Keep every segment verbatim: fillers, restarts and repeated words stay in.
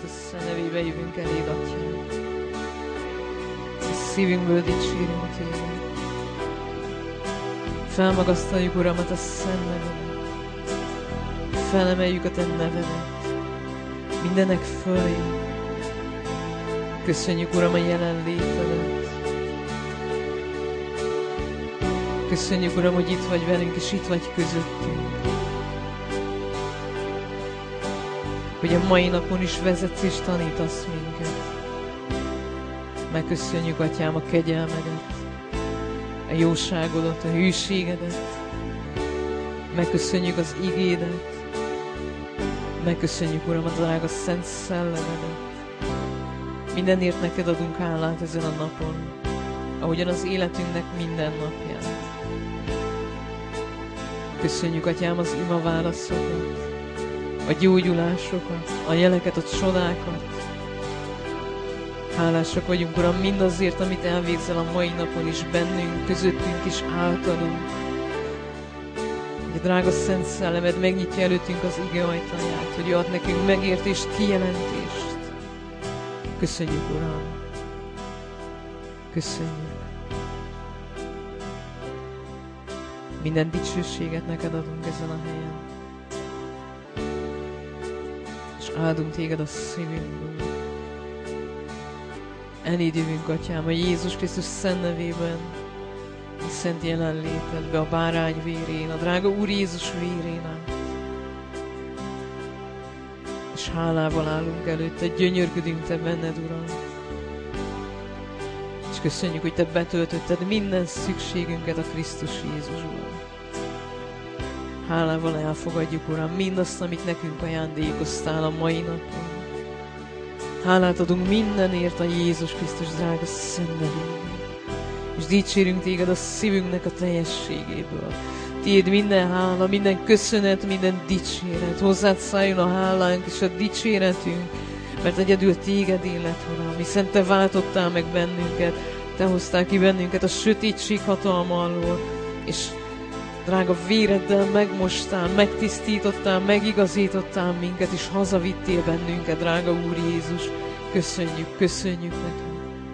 Krisztus nevébe jövünk eléd, Atyám. Szívünkből dicsérünk Téged. Felmagasztaljuk, Uram, a Te szent nevedet. Felemeljük a Te nevedet. Mindenek fölé. Köszönjük, Uram, a jelenlétedet. Köszönjük, Uram, hogy itt vagy velünk, és itt vagy közöttünk. Hogy a mai napon is vezetsz és tanítasz minket. Megköszönjük, Atyám, a kegyelmedet, a jóságodat, a hűségedet. Megköszönjük az igédet. Megköszönjük, Uram, a drága szent szellemedet. Mindenért neked adunk hálát ezen a napon, ahogyan az életünknek minden napján. Köszönjük, Atyám, az ima válaszokat, a gyógyulásokat, a jeleket, a csodákat. Hálásak vagyunk, Uram, mindazért, amit elvégzel a mai napon is bennünk, közöttünk és általunk. Hogy a drága Szent Szellemed megnyitja előttünk az ige ajtaját, hogy ad nekünk megértést, kijelentést. Köszönjük, Uram! Köszönjük! Minden dicsőséget neked adunk ezen a helyen. És áldunk téged a szívünkből. Eléd jövünk, Atyám, a Jézus Krisztus szent nevében, a szent jelenlétedbe, a bárány vérén, a drága Úr Jézus vérén át. És hálával állunk előtte, gyönyörködünk Te benned, Uram. És köszönjük, hogy Te betöltötted minden szükségünket a Krisztus Jézusban. Hálával elfogadjuk, Uram, mindazt, amit nekünk ajándékoztál a mai napon. Hálát adunk mindenért a Jézus Krisztus drága szent nevében. És dicsérünk Téged a szívünknek a teljességéből. Tiéd minden hála, minden köszönet, minden dicséret. Hozzád szálljon a hálánk és a dicséretünk, mert egyedül Téged élet, Uram, hiszen Te váltottál meg bennünket, Te hoztál ki bennünket a sötétség hatalma alól, és drága véreddel megmostál, megtisztítottál, megigazítottál minket, és hazavittél bennünket, drága Úr Jézus. Köszönjük, köszönjük neked.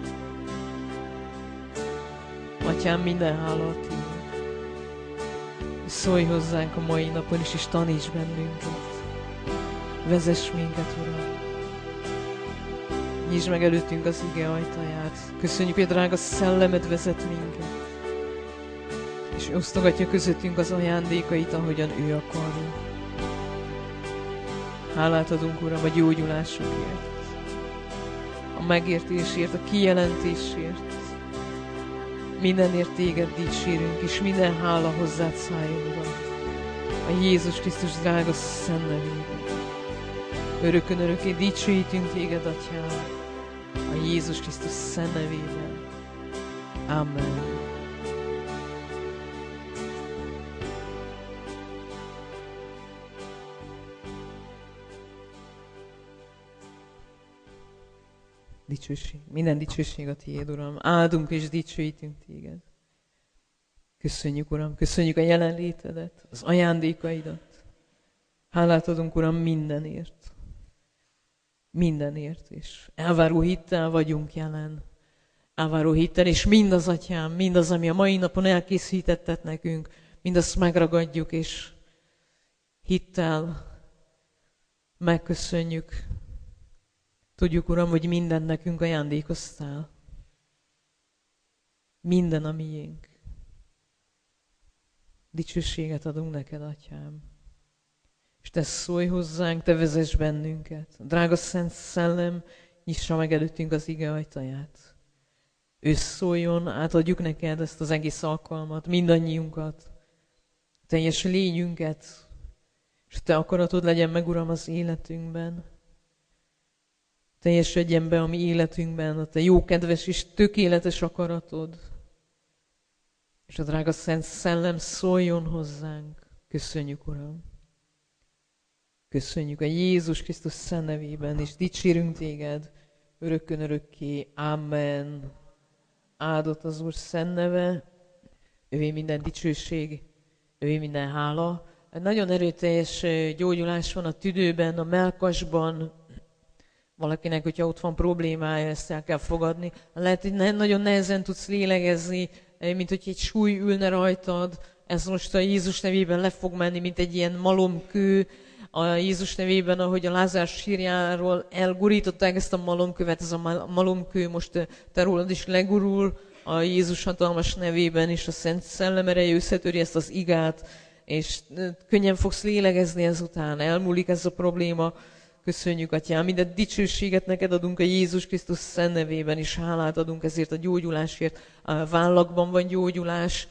Atyám, minden hála a Tiéd. Szólj hozzánk a mai napon is, és taníts bennünket. Vezess minket, Uram. Nyisd meg előttünk az ige ajtaját. Köszönjük, hogy a drága szellemed vezet minket. És osztogatja közöttünk az ajándékait, ahogyan ő akarja. Hálát adunk, Uram, a gyógyulásokért, a megértésért, a kijelentésért. Mindenért Téged dicsérünk, és minden hála hozzád szálljon, Uram. A Jézus Krisztus drága szent nevében. Örökön örökké dicsőítünk Téged, Atyám. A Jézus Krisztus szent nevében. Amen. Dicsőség, minden dicsőség a Tiéd, Uram. Áldunk és dicsőítünk Téged. Köszönjük, Uram, köszönjük a jelenlétedet, az ajándékaidat. Hálát adunk, Uram, mindenért. Mindenért, és elváró hittel vagyunk jelen. Elváró hittel, és mindaz, Atyám, mindaz, ami a mai napon elkészítettet nekünk, mindazt megragadjuk, és hittel megköszönjük. Tudjuk, Uram, hogy minden nekünk ajándékoztál. Minden a miénk. Dicsőséget adunk neked, Atyám. És Te szólj hozzánk, Te vezess bennünket. A drága Szent Szellem nyissa meg előttünk az ige ajtaját. Ő szóljon, átadjuk neked ezt az egész alkalmat, mindannyiunkat, teljes lényünket, és Te akaratod legyen meg, Uram, az életünkben. Teljesedjen be a mi életünkben a Te jó, kedves és tökéletes akaratod. És a drága Szent Szellem szóljon hozzánk. Köszönjük, Uram. Köszönjük a Jézus Krisztus szent nevében, és dicsérünk Téged örökkön örökké. Amen. Áldott az Úr szent neve, ővé minden dicsőség, ővé minden hála. Nagyon erőteljes gyógyulás van a tüdőben, a mellkasban. valakinek, hogyha ott van problémája, ezt el kell fogadni. Lehet, hogy ne, nagyon nehezen tudsz lélegezni, mint hogy egy súly ülne rajtad. Ez most a Jézus nevében le fog menni, mint egy ilyen malomkő. A Jézus nevében, ahogy a Lázár sírjáról elgurították ezt a malomkövet, ez a malomkő most te rólad is legurul. A Jézus hatalmas nevében is a Szent Szellem ereje összetöri ezt az igát, és könnyen fogsz lélegezni ezután. Elmúlik ez a probléma. Köszönjük, Atyám, minden dicsőséget neked adunk a Jézus Krisztus szent nevében, és hálát adunk ezért a gyógyulásért. A vállakban van gyógyulás,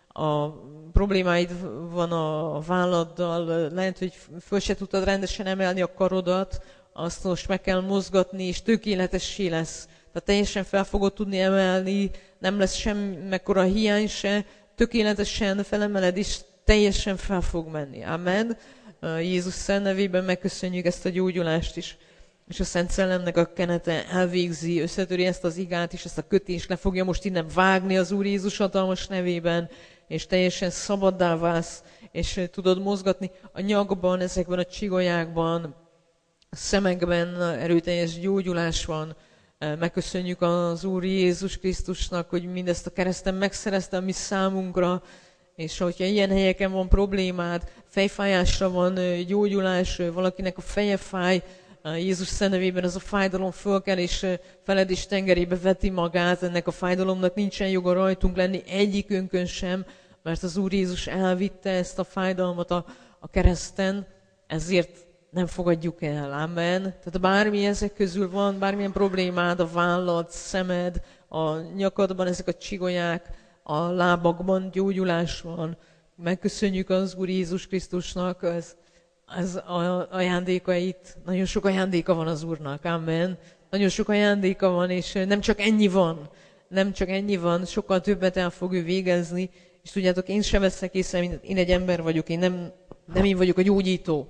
a problémáid van a válladdal, lehet, hogy föl se tudtad rendesen emelni a karodat, azt most meg kell mozgatni, és tökéletessé lesz. Tehát teljesen fel fogod tudni emelni, nem lesz semmekkora hiány se, tökéletesen felemeled, és teljesen fel fog menni. Amen. Jézus szent nevében megköszönjük ezt a gyógyulást is. És a Szent Szellemnek a kenete elvégzi, összetöri ezt az igát is, ezt a kötést le fogja most innen vágni az Úr Jézus hatalmas nevében, és teljesen szabaddá válsz, és tudod mozgatni a nyakban, ezekben a csigolyákban, a szemekben erőteljes gyógyulás van. Megköszönjük az Úr Jézus Krisztusnak, hogy mindezt a kereszten megszerezte a mi számunkra, és hogyha ilyen helyeken van problémád, fejfájásra van gyógyulás, valakinek a feje fáj, Jézus szent nevében ez a fájdalom fölkel, és feled is tengerébe veti magát, ennek a fájdalomnak nincsen joga rajtunk lenni egyikünkön sem, mert az Úr Jézus elvitte ezt a fájdalmat a, a kereszten, ezért nem fogadjuk el. Amen. Tehát bármi ezek közül van, bármilyen problémád, a vállad, szemed, a nyakadban ezek a csigolyák, a lábakban gyógyulás van. Megköszönjük az Úr Jézus Krisztusnak az, az ajándékait. Nagyon sok ajándéka van az Úrnak. Amen. Nagyon sok ajándéka van, és nem csak ennyi van. Nem csak ennyi van, sokkal többet el fog ő végezni. És tudjátok, én sem veszek észre, én egy ember vagyok, én nem, nem én vagyok a gyógyító.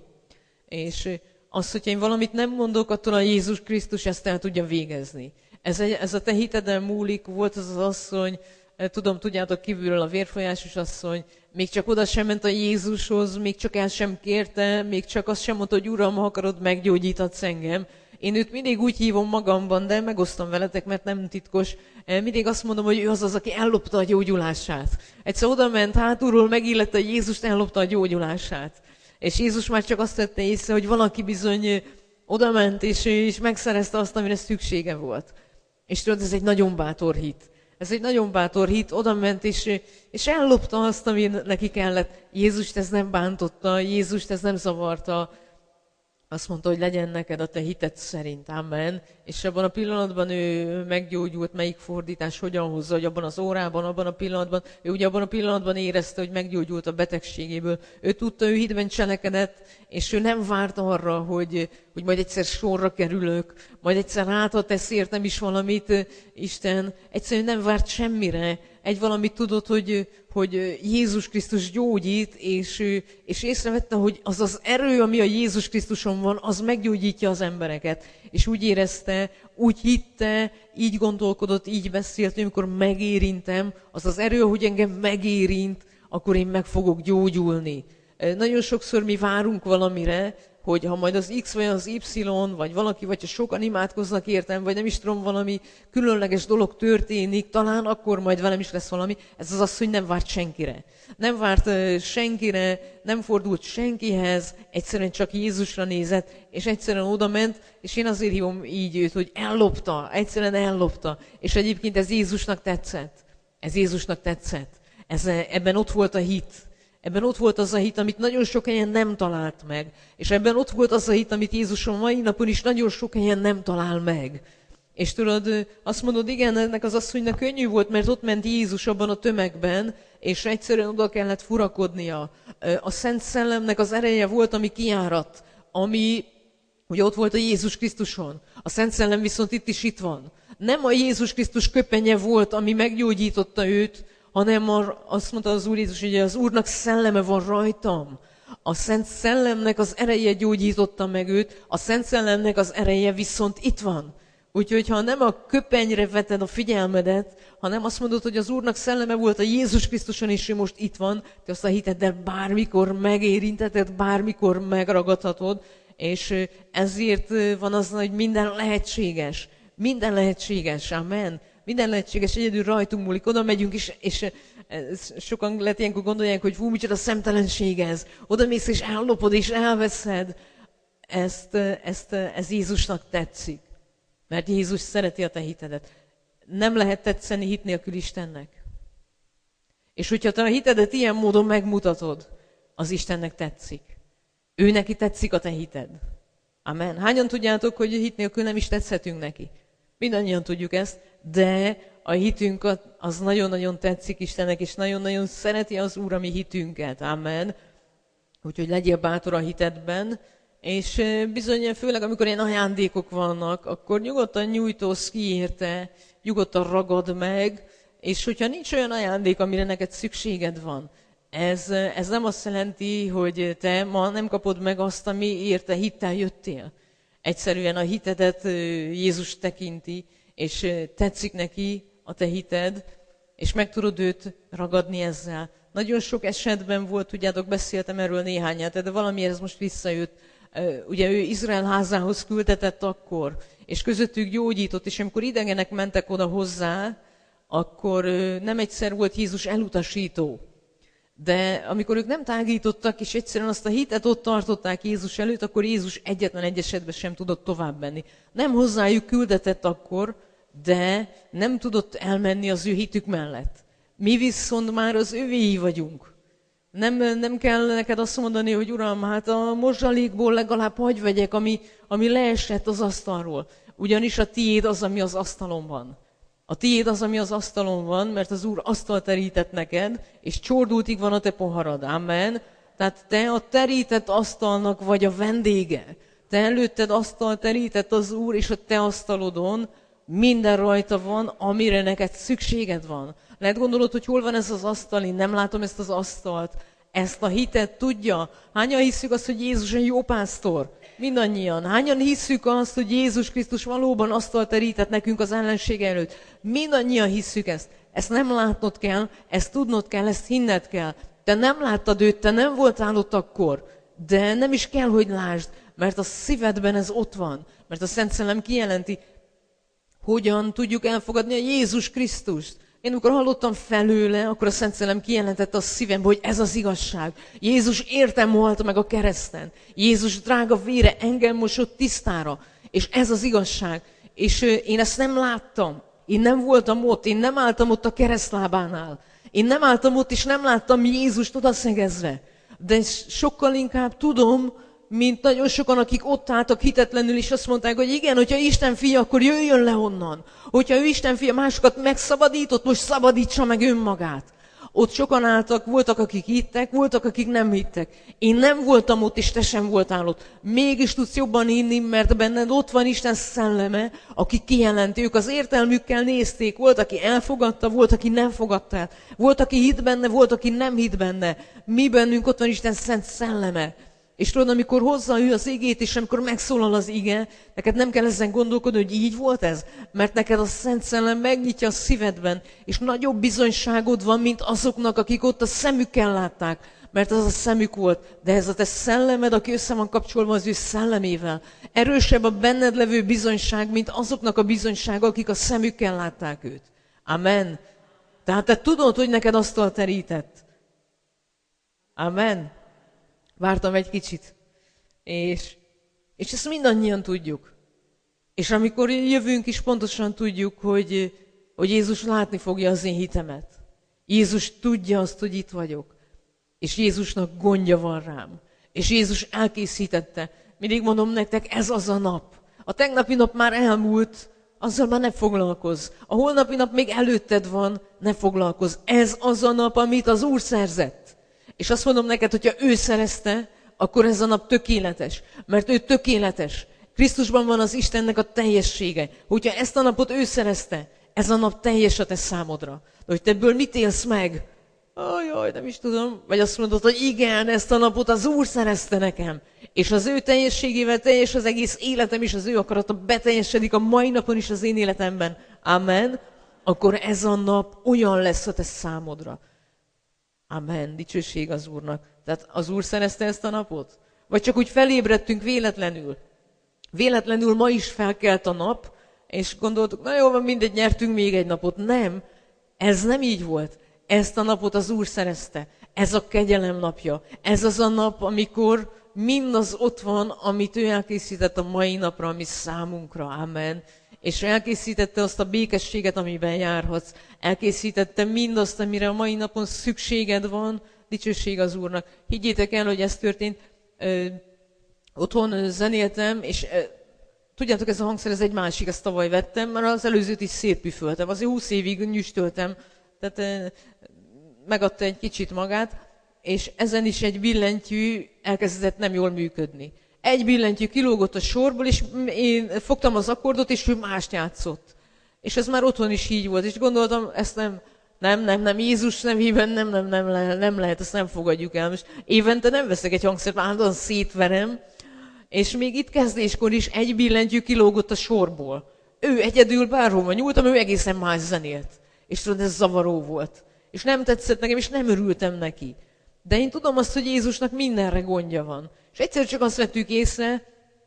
És az, hogyha én valamit nem mondok, attól a Jézus Krisztus ezt el tudja végezni. Ez, egy, ez a te hiteden múlik, volt az az asszony, tudom, tudjátok, kívülről a vérfolyásos asszony, még csak oda sem ment a Jézushoz, még csak el sem kérte, még csak azt sem mondta, hogy Uram, ha akarod, meggyógyíthatsz engem. Én őt mindig úgy hívom magamban, de megosztom veletek, mert nem titkos. Mindig azt mondom, hogy ő az az, aki ellopta a gyógyulását. Egyszer oda ment, hátulról megillette Jézust, ellopta a gyógyulását. És Jézus már csak azt tette észre, hogy valaki bizony oda ment, és, és megszerezte azt, amire szüksége volt. És tudod, ez egy nagyon bátor hit. Ez egy nagyon bátor hit, oda ment, és, és ellopta azt, ami neki kellett. Jézust ez nem bántotta, Jézust ez nem zavarta. Azt mondta, hogy legyen neked a te hited szerint. Amen. És abban a pillanatban ő meggyógyult, melyik fordítás hogyan hozza, hogy abban az órában, abban a pillanatban, ő ugye abban a pillanatban érezte, hogy meggyógyult a betegségéből. Ő tudta, ő hitben cselekedett, és ő nem várt arra, hogy, hogy majd egyszer sorra kerülök, majd egyszer hátra tesz értem is valamit, Isten. Egyszerűen nem várt semmire. Egy valamit tudott, hogy, hogy Jézus Krisztus gyógyít, és, és észrevette, hogy az az erő, ami a Jézus Krisztuson van, az meggyógyítja az embereket. És úgy érezte, úgy hitte, így gondolkodott, így beszélt, hogy amikor megérintem, az az erő, hogy engem megérint, akkor én meg fogok gyógyulni. Nagyon sokszor mi várunk valamire, hogy ha majd az X vagy az Y, vagy valaki, vagy ha sokan imádkoznak értem, vagy nem is tudom, valami különleges dolog történik, talán akkor majd velem is lesz valami. Ez az az, hogy nem várt senkire. Nem várt uh, senkire, nem fordult senkihez, egyszerűen csak Jézusra nézett, és egyszerűen oda ment, és én azért hívom így őt, hogy ellopta, egyszerűen ellopta. És egyébként ez Jézusnak tetszett. Ez Jézusnak tetszett. Ez, ebben ott volt a hit. Ebben ott volt az a hit, amit nagyon sok helyen nem talált meg. És ebben ott volt az a hit, amit Jézus a mai napon is nagyon sok helyen nem talál meg. És tudod, azt mondod, igen, ennek az asszonynak könnyű volt, mert ott ment Jézus abban a tömegben, és egyszerűen oda kellett furakodnia. A Szent Szellemnek az ereje volt, ami kiáradt, ami ugye ott volt a Jézus Krisztuson. A Szent Szellem viszont itt is itt van. Nem a Jézus Krisztus köpenye volt, ami meggyógyította őt, hanem azt mondta az Úr Jézus, hogy az Úrnak szelleme van rajtam. A Szent Szellemnek az ereje gyógyította meg őt, a Szent Szellemnek az ereje viszont itt van. Úgyhogy ha nem a köpenyre veted a figyelmedet, hanem azt mondod, hogy az Úrnak szelleme volt a Jézus Krisztuson, és ő most itt van, te azt a hiteddel bármikor megérinteted, bármikor megragadhatod, és ezért van az, hogy minden lehetséges. Minden lehetséges, amen. Minden lehetséges, egyedül rajtunk múlik. Oda megyünk, és, és sokan lehet ilyenkor gondolják, hogy fú, micsoda szemtelenség ez. Oda mész, és ellopod, és elveszed. Ezt, ezt, ez Jézusnak tetszik. Mert Jézus szereti a te hitedet. Nem lehet tetszeni hit nélkül Istennek. És hogyha te a hitedet ilyen módon megmutatod, az Istennek tetszik. Ő neki tetszik a te hited. Amen. Hányan tudjátok, hogy hit nélkül nem is tetszhetünk neki? Mindannyian tudjuk ezt, de a hitünk az nagyon-nagyon tetszik Istennek, és nagyon-nagyon szereti az Úr a mi hitünket. Amen. Úgyhogy legyél bátor a hitedben, és bizony, főleg amikor ilyen ajándékok vannak, akkor nyugodtan nyújtózz ki érte, nyugodtan ragad meg, és hogyha nincs olyan ajándék, amire neked szükséged van, ez, ez nem azt jelenti, hogy te ma nem kapod meg azt, ami érte hittel jöttél. Egyszerűen a hitedet Jézus tekinti, és tetszik neki a te hited, és meg tudod őt ragadni ezzel. Nagyon sok esetben volt, tudjátok, beszéltem erről néhányat, de valamiért ez most visszajött. Ugye ő Izrael házához küldetett akkor, és közöttük gyógyított, és amikor idegenek mentek oda hozzá, akkor nem egyszer volt Jézus elutasító. De amikor ők nem tágítottak, és egyszerűen azt a hitet ott tartották Jézus előtt, akkor Jézus egyetlen egy esetben sem tudott tovább menni. Nem hozzájuk küldetett akkor, de nem tudott elmenni az ő hitük mellett. Mi viszont már az övéi vagyunk. Nem, nem kell neked azt mondani, hogy Uram, hát a mozsalékból legalább hagy vegyek, ami, ami leesett az asztalról. Ugyanis a tiéd az, ami az asztalon van. A tiéd az, ami az asztalon van, mert az Úr asztalt terített neked, és csordultig van a te poharad. Amen. Tehát te a terített asztalnak vagy a vendége. Te előtted asztal terített az Úr, és a te asztalodon minden rajta van, amire neked szükséged van. Lehet gondolod, hogy hol van ez az asztal, én nem látom ezt az asztalt. Ezt a hitet tudja. Hányan hiszük azt, hogy Jézus egy jó pásztor? Mindannyian. Hányan hiszük azt, hogy Jézus Krisztus valóban asztalt terített nekünk az ellenség előtt? Mindannyian hiszük ezt. Ezt nem látnod kell, ezt tudnod kell, ezt hinned kell. Te nem láttad őt, te nem voltál ott akkor, de nem is kell, hogy lásd, mert a szívedben ez ott van. Mert a Szent Szellem kijelenti, hogyan tudjuk elfogadni a Jézus Krisztust. Én amikor hallottam felőle, akkor a Szent Szellem kijelentette a szívembe, hogy ez az igazság. Jézus értem halt meg a kereszten. Jézus drága vére engem mosott tisztára. És ez az igazság. És én ezt nem láttam. Én nem voltam ott. Én nem álltam ott a keresztlábánál. Én nem álltam ott, és nem láttam Jézust odaszegezve. De sokkal inkább tudom, mint nagyon sokan, akik ott álltak hitetlenül, és azt mondták, hogy igen, hogyha Isten fia, akkor jöjjön le onnan. Hogyha ő Isten fia, másokat megszabadított, most szabadítsa meg önmagát. Ott sokan álltak, voltak, akik hittek, voltak, akik nem hittek. Én nem voltam ott, és te sem voltál ott. Mégis tudsz jobban hinni, mert benned ott van Isten szelleme, aki kijelenti. Ők az értelmükkel nézték. Volt, aki elfogadta, volt, aki nem fogadta el. Volt, aki hitt benne, volt, aki nem hitt benne. Mi bennünk ott van Isten szent szelleme. És tudod, amikor hozza ő az igét, és amikor megszólal az ige, neked nem kell ezen gondolkodni, hogy így volt ez, mert neked a Szent Szellem megnyitja a szívedben, és nagyobb bizonyságod van, mint azoknak, akik ott a szemükkel látták, mert az a szemük volt, de ez a te szellemed, aki össze van kapcsolva az ő szellemével. Erősebb a benned levő bizonyság, mint azoknak a bizonysága, akik a szemükkel látták őt. Amen. Tehát te tudod, hogy neked asztalt terített. Amen. Vártam egy kicsit. És, és ezt mindannyian tudjuk. És amikor jövünk is, pontosan tudjuk, hogy, hogy Jézus látni fogja az én hitemet. Jézus tudja azt, hogy itt vagyok. És Jézusnak gondja van rám. És Jézus elkészítette. Mindig mondom nektek, ez az a nap. A tegnapi nap már elmúlt, azzal már ne foglalkozz. A holnapi nap még előtted van, ne foglalkozz. Ez az a nap, amit az Úr szerzett. És azt mondom neked, hogyha ő szerezte, akkor ez a nap tökéletes. Mert ő tökéletes. Krisztusban van az Istennek a teljessége. Hogyha ezt a napot ő szerezte, ez a nap teljes a te számodra. De hogy te ebből mit élsz meg? Ajaj, nem is tudom. Vagy azt mondod, hogy igen, ezt a napot az Úr szerezte nekem. És az ő teljességével teljes az egész életem, és az ő akarata beteljesedik a mai napon is az én életemben. Amen. Akkor ez a nap olyan lesz a te számodra. Amen. Dicsőség az Úrnak. Tehát az Úr szerezte ezt a napot? Vagy csak úgy felébredtünk véletlenül. Véletlenül ma is felkelt a nap, és gondoltuk, na jó, van, mindegy, nyertünk még egy napot. Nem, ez nem így volt. Ezt a napot az Úr szerezte. Ez a kegyelem napja. Ez az a nap, amikor mindaz ott van, amit ő elkészített a mai napra, ami számunkra. Amen. És elkészítette azt a békességet, amiben járhatsz. Elkészítette mindazt, amire a mai napon szükséged van. Dicsőség az Úrnak. Higgyétek el, hogy ez történt. Ö, otthon zenéltem, és ö, tudjátok, ez a hangszer, ez egy másik, ezt tavaly vettem, mert az előzőt is szétpüföltem. Azért húsz évig nyüstöltem, tehát ö, megadta egy kicsit magát, és ezen is egy billentyű elkezdett nem jól működni. Egy billentyű kilógott a sorból, és én fogtam az akkordot, és ő mást játszott. És ez már otthon is így volt, és gondoltam, ezt nem, nem, nem, nem, Jézus nevében nem, nem, nem, nem, nem lehet, ezt nem fogadjuk el. Most évente nem veszek egy hangszert, állandóan szétverem, és még itt kezdéskor is egy billentyű kilógott a sorból. Ő egyedül bárhova nyúltam, ő egészen más zenélt. És tudod, ez zavaró volt. És nem tetszett nekem, és nem örültem neki. De én tudom azt, hogy Jézusnak mindenre gondja van. És egyszer csak azt vettük észre,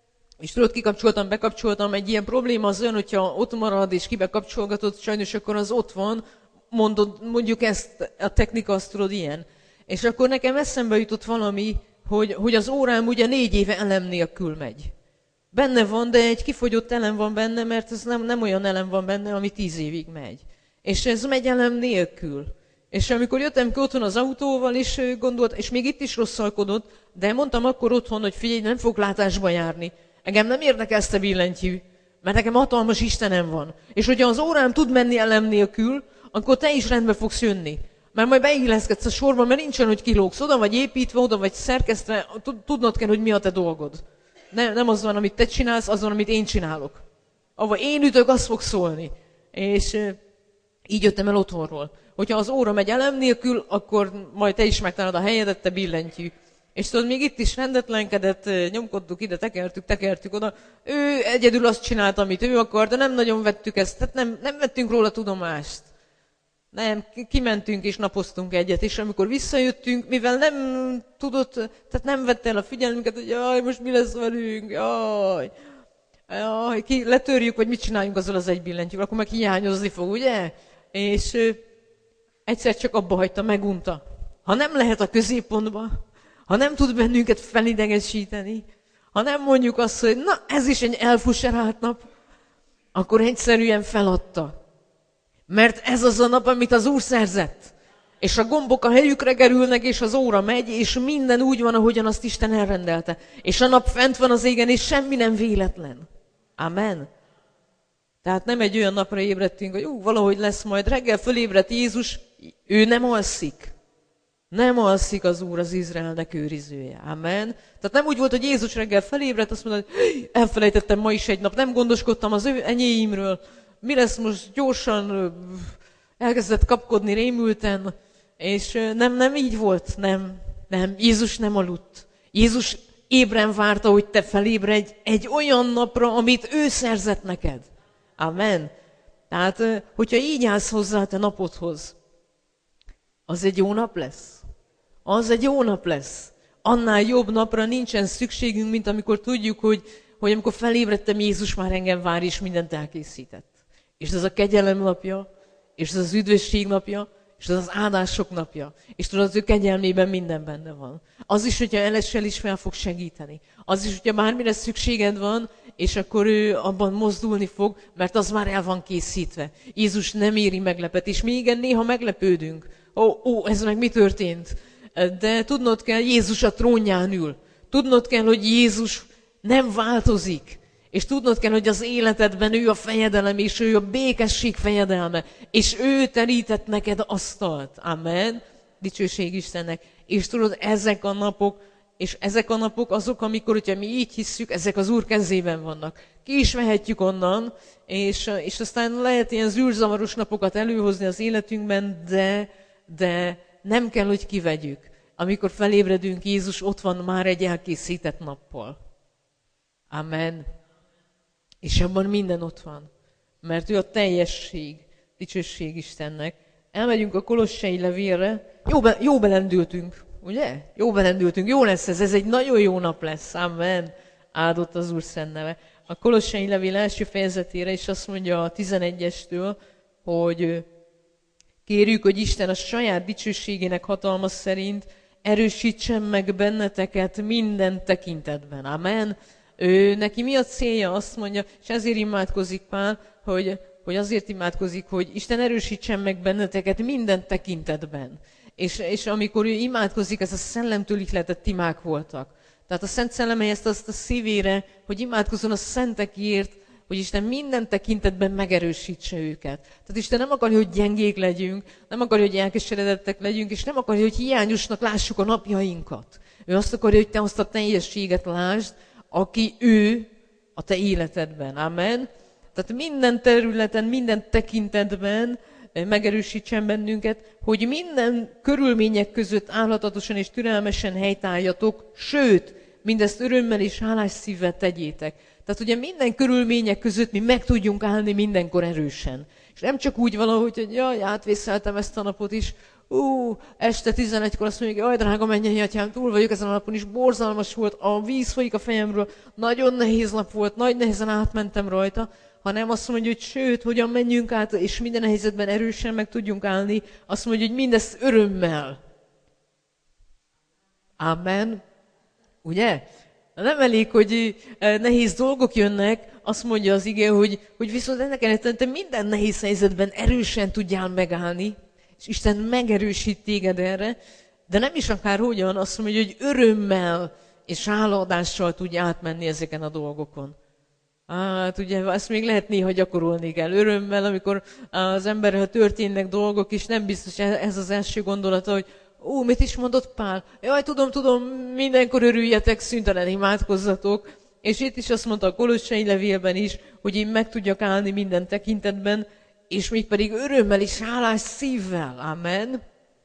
és tudod, kikapcsoltam, bekapcsoltam, egy ilyen probléma az olyan, hogyha ott marad és kibekapcsolgatod, sajnos akkor az ott van, mondod, mondjuk ezt, a technika azt tudod ilyen. És akkor nekem eszembe jutott valami, hogy, hogy az órám ugye négy éve elem nélkül megy. Benne van, de egy kifogyott elem van benne, mert ez nem, nem olyan elem van benne, ami tíz évig megy. És ez megy elem nélkül. És amikor jöttem ki otthon az autóval, és gondolt, és még itt is rosszalkodott, de mondtam akkor otthon, hogy figyelj, nem fog látásba járni. Engem nem érdekel ezt a billentyű, mert nekem hatalmas Istenem van. És hogyha az órám tud menni elem nélkül, akkor te is rendbe fogsz jönni. Mert majd beilleszkedsz a sorba, mert nincsen, hogy kilógsz. Oda vagy építve, oda vagy szerkesztve, tudnod kell, hogy mi a te dolgod. Nem, nem az van, amit te csinálsz, az van, amit én csinálok. Ahol én ütök, az fog szólni. És e, így jöttem el otthonról. Hogyha az óra megy elem nélkül, akkor majd te is megtalálod a helyedet, te billentyű. És tudod, még itt is rendetlenkedett, nyomkodtuk ide, tekertük, tekertük oda. Ő egyedül azt csinálta, amit ő akar, de nem nagyon vettük ezt, tehát nem, nem vettünk róla tudomást. Nem, kimentünk és napoztunk egyet, és amikor visszajöttünk, mivel nem tudott, tehát nem vette el a figyelmünket, hogy jaj, most mi lesz velünk, jaj, jaj, ki, letörjük, vagy mit csináljunk azzal az egy billentyűvel, akkor meg hiányozni fog, ugye? És ö, egyszer csak abba hagyta, megunta. Ha nem lehet a középpontba, ha nem tud bennünket felidegesíteni, ha nem mondjuk azt, hogy na, ez is egy elfuserált nap, akkor egyszerűen feladta. Mert ez az a nap, amit az Úr szerzett. És a gombok a helyükre kerülnek, és az óra megy, és minden úgy van, ahogyan azt Isten elrendelte. És a nap fent van az égen, és semmi nem véletlen. Amen. Tehát nem egy olyan napra ébredtünk, hogy ú, valahogy lesz majd. Reggel fölébredt Jézus, ő nem alszik. Nem alszik az Úr, az Izraelnek őrizője. Amen. Tehát nem úgy volt, hogy Jézus reggel felébredt, azt mondta, hogy elfelejtettem ma is egy nap, nem gondoskodtam az ő enyéimről. Mi lesz most, gyorsan elkezdett kapkodni rémülten, és nem, nem így volt, nem, nem, Jézus nem aludt. Jézus ébren várta, hogy te felébredj egy olyan napra, amit ő szerzett neked. Amen. Tehát, hogyha így állsz hozzá a te napodhoz, az egy jó nap lesz. Az egy jó nap lesz. Annál jobb napra nincsen szükségünk, mint amikor tudjuk, hogy, hogy amikor felébredtem, Jézus már engem vár, és mindent elkészített. És ez a kegyelem napja, és ez az üdvösség napja, és ez az áldások napja. És tudod, az ő kegyelmében minden benne van. Az is, hogyha elesel is fel fog segíteni. Az is, hogyha bármire szükséged van, és akkor ő abban mozdulni fog, mert az már el van készítve. Jézus nem éri meglepetés. Mi igen, néha meglepődünk. Ó, ó, ez meg mi történt? De tudnod kell, Jézus a trónján ül. Tudnod kell, hogy Jézus nem változik. És tudnod kell, hogy az életedben ő a fejedelem, és ő a békesség fejedelme. És ő terített neked asztalt. Amen. Dicsőség Istennek. És tudod, ezek a napok, és ezek a napok azok, amikor, hogyha mi így hisszük, ezek az Úr kezében vannak. Ki is vehetjük onnan, és, és aztán lehet ilyen zűrzavaros napokat előhozni az életünkben, de, de nem kell, hogy kivegyük. Amikor felébredünk, Jézus ott van már egy elkészített nappal. Amen. És abban minden ott van. Mert ő a teljesség, dicsőség Istennek. Elmegyünk a Kolossai levélre. Jó, be, jó belendültünk. ugye? Jó belendültünk, jó lesz ez, ez egy nagyon jó nap lesz, amen. Áldott az Úr szent neve. A Kolossai levél első fejezetére is azt mondja a tizenegyestől, hogy kérjük, hogy Isten a saját dicsőségének hatalma szerint erősítsen meg benneteket minden tekintetben. Amen. Ő, neki mi a célja, azt mondja, és ezért imádkozik Pál, hogy, hogy azért imádkozik, hogy Isten erősítsen meg benneteket minden tekintetben. És, és amikor ő imádkozik, ez a szellemtől ihletett imák voltak. Tehát a Szent Szellem helyezte azt a szívére, hogy imádkozzon a szentekért, hogy Isten minden tekintetben megerősítse őket. Tehát Isten nem akarja, hogy gyengék legyünk, nem akarja, hogy elkeseredettek legyünk, és nem akarja, hogy hiányosnak lássuk a napjainkat. Ő azt akarja, hogy te azt a teljességet lásd, aki ő a te életedben. Amen. Tehát minden területen, minden tekintetben megerősítsen bennünket, hogy minden körülmények között álhatatosan és türelmesen helytálljatok, sőt, mindezt örömmel és hálás szívvel tegyétek. Tehát ugye minden körülmények között mi meg tudjunk állni mindenkor erősen. És nem csak úgy valahogy, hogy jaj, átvészeltem ezt a napot is, ú, este tizenegykor azt mondjuk, jaj, drága mennyei atyám, túl vagyok ezen a napon is, borzalmas volt, a víz folyik a fejemről, nagyon nehéz nap volt, nagy nehezen átmentem rajta, hanem azt mondja, hogy sőt, hogyan menjünk át, és minden helyzetben erősen meg tudjunk állni, azt mondja, hogy mindezt örömmel. Amen. Ugye? Nem elég, hogy nehéz dolgok jönnek, azt mondja az ige, hogy, hogy viszont ennek ellenére te minden nehéz helyzetben erősen tudjál megállni, és Isten megerősít téged erre, de nem is akárhogyan, azt mondja, hogy örömmel és háladással tudj átmenni ezeken a dolgokon. Hát ugye ezt még lehet néha gyakorolni kell örömmel, amikor az emberrel történnek dolgok, és nem biztos ez az első gondolata, hogy ó, mit is mondott Pál? Jaj, tudom, tudom, mindenkor örüljetek, szüntelen imádkozzatok. És itt is azt mondta a Kolossai levélben is, hogy én meg tudjak állni minden tekintetben, és még pedig örömmel és hálás szívvel. Amen.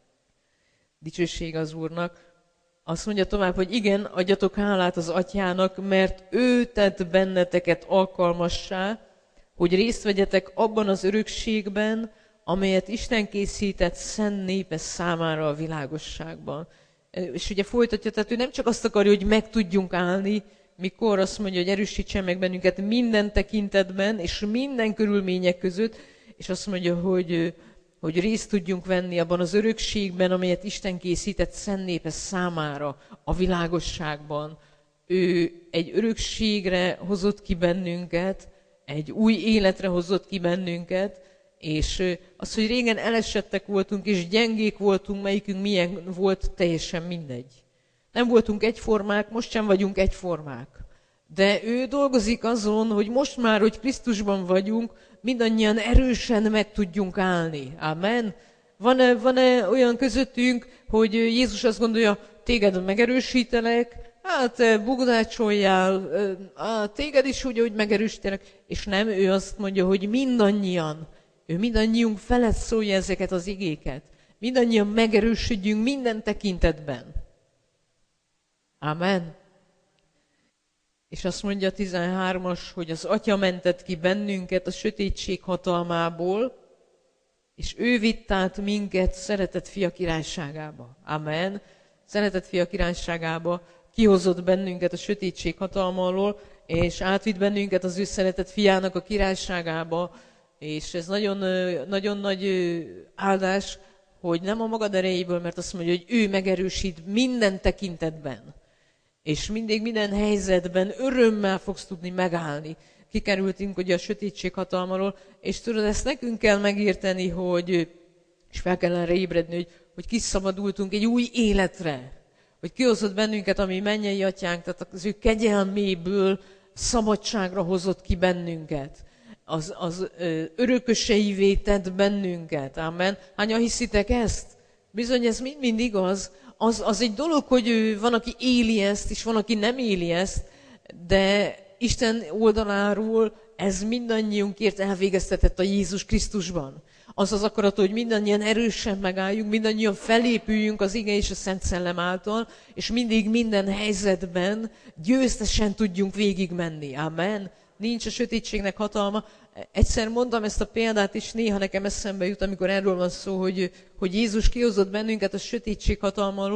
Dicsőség az Úrnak. Azt mondja tovább, hogy igen, adjatok hálát az Atyának, mert ő tett benneteket alkalmassá, hogy részt vegyetek abban az örökségben, amelyet Isten készített szent népe számára a világosságban. És ugye folytatja, tehát ő nem csak azt akarja, hogy meg tudjunk állni, mikor azt mondja, hogy erősítsen meg bennünket minden tekintetben, és minden körülmények között, és azt mondja, hogy, hogy részt tudjunk venni abban az örökségben, amelyet Isten készített szent népe számára a világosságban. Ő egy örökségre hozott ki bennünket, egy új életre hozott ki bennünket, és az, hogy régen elesettek voltunk, és gyengék voltunk, melyikünk milyen volt, teljesen mindegy. Nem voltunk egyformák, most sem vagyunk egyformák. De ő dolgozik azon, hogy most már, hogy Krisztusban vagyunk, mindannyian erősen meg tudjunk állni. Amen. Van-e, van-e olyan közöttünk, hogy Jézus azt gondolja, téged megerősítelek, hát bugdácsoljál, á, téged is úgy, hogy megerősítelek, és nem, ő azt mondja, hogy mindannyian, ő mindannyiunk felett szólja ezeket az igéket. Mindannyian megerősödjünk minden tekintetben. Amen. És azt mondja a tizenhármas, hogy az Atya mentett ki bennünket a sötétség hatalmából, és ő vitt át minket szeretett fia királyságába. Amen. Szeretett fia királyságába kihozott bennünket a sötétség hatalma alól, és átvitt bennünket az ő szeretett fiának a királyságába, és ez nagyon, nagyon nagy áldás, hogy nem a magad erejéből, mert azt mondja, hogy ő megerősít minden tekintetben. És mindig minden helyzetben örömmel fogsz tudni megállni. Kikerültünk ugye a sötétség hatalmáról, és tudod, ezt nekünk kell megérteni, hogy, és fel kell erre ébredni, hogy, hogy kiszabadultunk egy új életre. Hogy kihozott bennünket, ami mennyei atyánk, tehát az ő kegyelméből szabadságra hozott ki bennünket. Az, az ö, örököseivé tett bennünket. Amen. Hányan hiszitek ezt? Bizony ez mind-mind igaz. Az, az egy dolog, hogy van, aki éli ezt, és van, aki nem éli ezt, de Isten oldaláról ez mindannyiunkért elvégeztetett a Jézus Krisztusban. Az az akarat, hogy mindannyian erősen megálljunk, mindannyian felépüljünk az ige és a Szent Szellem által, és mindig minden helyzetben győztesen tudjunk végigmenni. Amen. Nincs a sötétségnek hatalma. Egyszer mondtam ezt a példát, és néha nekem eszembe jut, amikor erről van szó, hogy, hogy Jézus kihozott bennünket a sötétség hatalmáról,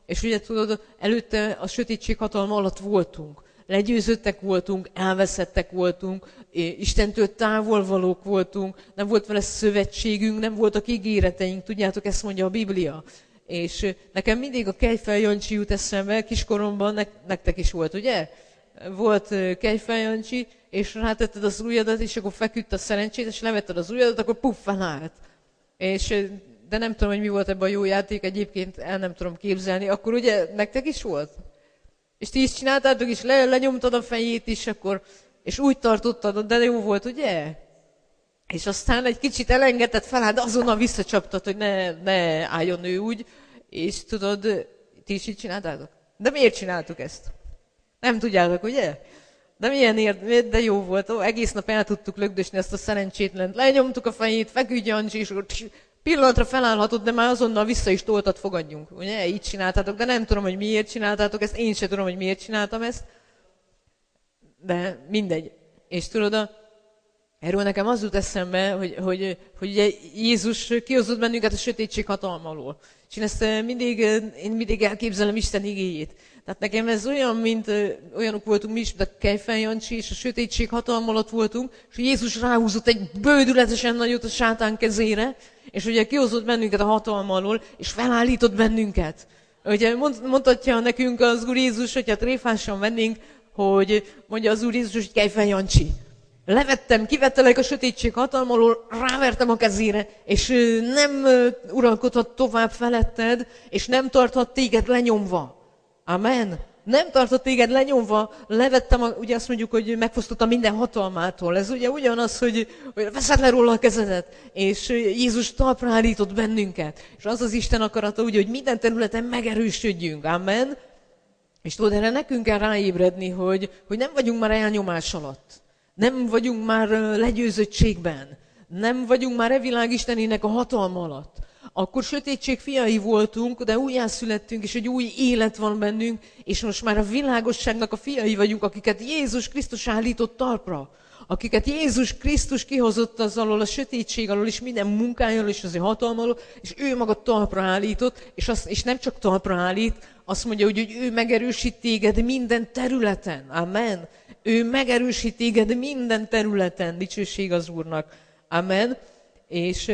És ugye tudod, előtte a sötétség hatalma alatt voltunk. Legyőzöttek voltunk, elveszettek voltunk, Istentől távol valók voltunk, nem volt vele szövetségünk, nem voltak ígéreteink, tudjátok, ezt mondja a Biblia. És nekem mindig a Kejfel Jancsi jut eszembe, kiskoromban ne, nektek is volt, ugye? Volt Kejfel Jancsi, és rátetted az ujjadat, és akkor feküdt a szerencsét, és levetted az ujjadat, akkor puff, felállt. És, de nem tudom, hogy mi volt ebben a jó játék, egyébként el nem tudom képzelni. Akkor ugye nektek is volt? És ti is csináltátok, és le, lenyomtad a fejét is, akkor, és úgy tartottad, de jó volt, ugye? És aztán egy kicsit elengedett fel, de azonnal visszacsaptad, hogy ne, ne álljon ő úgy. És tudod, ti is így csináltátok? De miért csináltuk ezt? Nem tudjátok, ugye? De milyen ér, de jó volt. Ó, egész nap el tudtuk lögdösni ezt a szerencsétlent. Lenyomtuk a fejét, feküdj Jancsi, és akkor pillanatra felállhatod, de már azonnal vissza is toltad, fogadjunk. Ugye? Így csináltátok, de nem tudom, hogy miért csináltátok ezt. Én sem tudom, hogy miért csináltam ezt. De mindegy. És tudod, a, erről nekem az jut eszembe, hogy, hogy, hogy ugye Jézus kihozott bennünket a sötétség hatalma alól. És én ezt mindig, én mindig elképzelem Isten igéjét. Tehát nekem ez olyan, mint olyanok voltunk mi is, mint a Kejfel Jancsi, és a sötétség hatalma alatt voltunk, és Jézus ráhúzott egy bődületesen nagyot a sátán kezére, és ugye kihozott bennünket a hatalma alól, és felállított bennünket. Ugye mondhatja nekünk az Úr Jézus, hogyha tréfásan vennénk, hogy mondja az Úr Jézus, hogy Kejfel Jancsi. Levettem, kivettelek a sötétség hatalma alól, rávertem a kezére, és nem uralkodhat tovább feletted, és nem tarthat téged lenyomva. Amen. Nem tartott téged lenyomva, levettem, a, ugye azt mondjuk, hogy megfosztottam minden hatalmától. Ez ugye ugyanaz, hogy, hogy veszed le róla a kezedet, és Jézus talpra állított bennünket. És az az Isten akarata, ugye, hogy minden területen megerősödjünk. Amen. És tudod, erre nekünk kell ráébredni, hogy, hogy nem vagyunk már elnyomás alatt. Nem vagyunk már legyőzöttségben. Nem vagyunk már e világ Istenének a hatalma alatt. Akkor sötétség fiai voltunk, de újjászülettünk, és egy új élet van bennünk, és most már a világosságnak a fiai vagyunk, akiket Jézus Krisztus állított talpra. Akiket Jézus Krisztus kihozott az alól, a sötétség alól, és minden munkájával, és az ő hatalma alól, és ő maga talpra állított, és, azt, és nem csak talpra állít, azt mondja, hogy, hogy ő megerősít téged minden területen. Amen. Ő megerősít téged minden területen. Dicsőség az Úrnak. Amen. És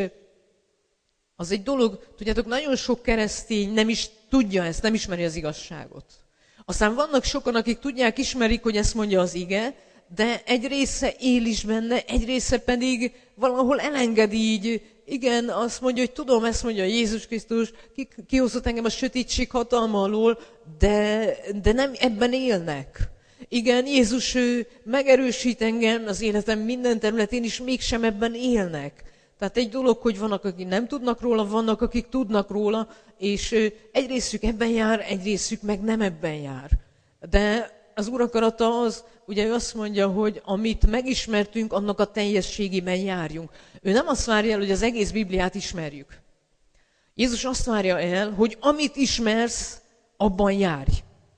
az egy dolog, tudjátok, nagyon sok keresztény nem is tudja ezt, nem ismeri az igazságot. Aztán vannak sokan, akik tudják, ismerik, hogy ezt mondja az ige, de egy része él is benne, egy része pedig valahol elengedi így. Igen, azt mondja, hogy tudom, ezt mondja Jézus Krisztus, ki, kihozott engem a sötétség hatalma alól, de, de nem ebben élnek. Igen, Jézus ő megerősít engem az életem minden területén, és mégsem ebben élnek. Tehát egy dolog, hogy vannak, akik nem tudnak róla, vannak, akik tudnak róla, és egy részük ebben jár, egy részük meg nem ebben jár. De az Úr akarata az, ugye ő azt mondja, hogy amit megismertünk, annak a teljességében járjunk. Ő nem azt várja el, hogy az egész Bibliát ismerjük. Jézus azt várja el, hogy amit ismersz, abban járj.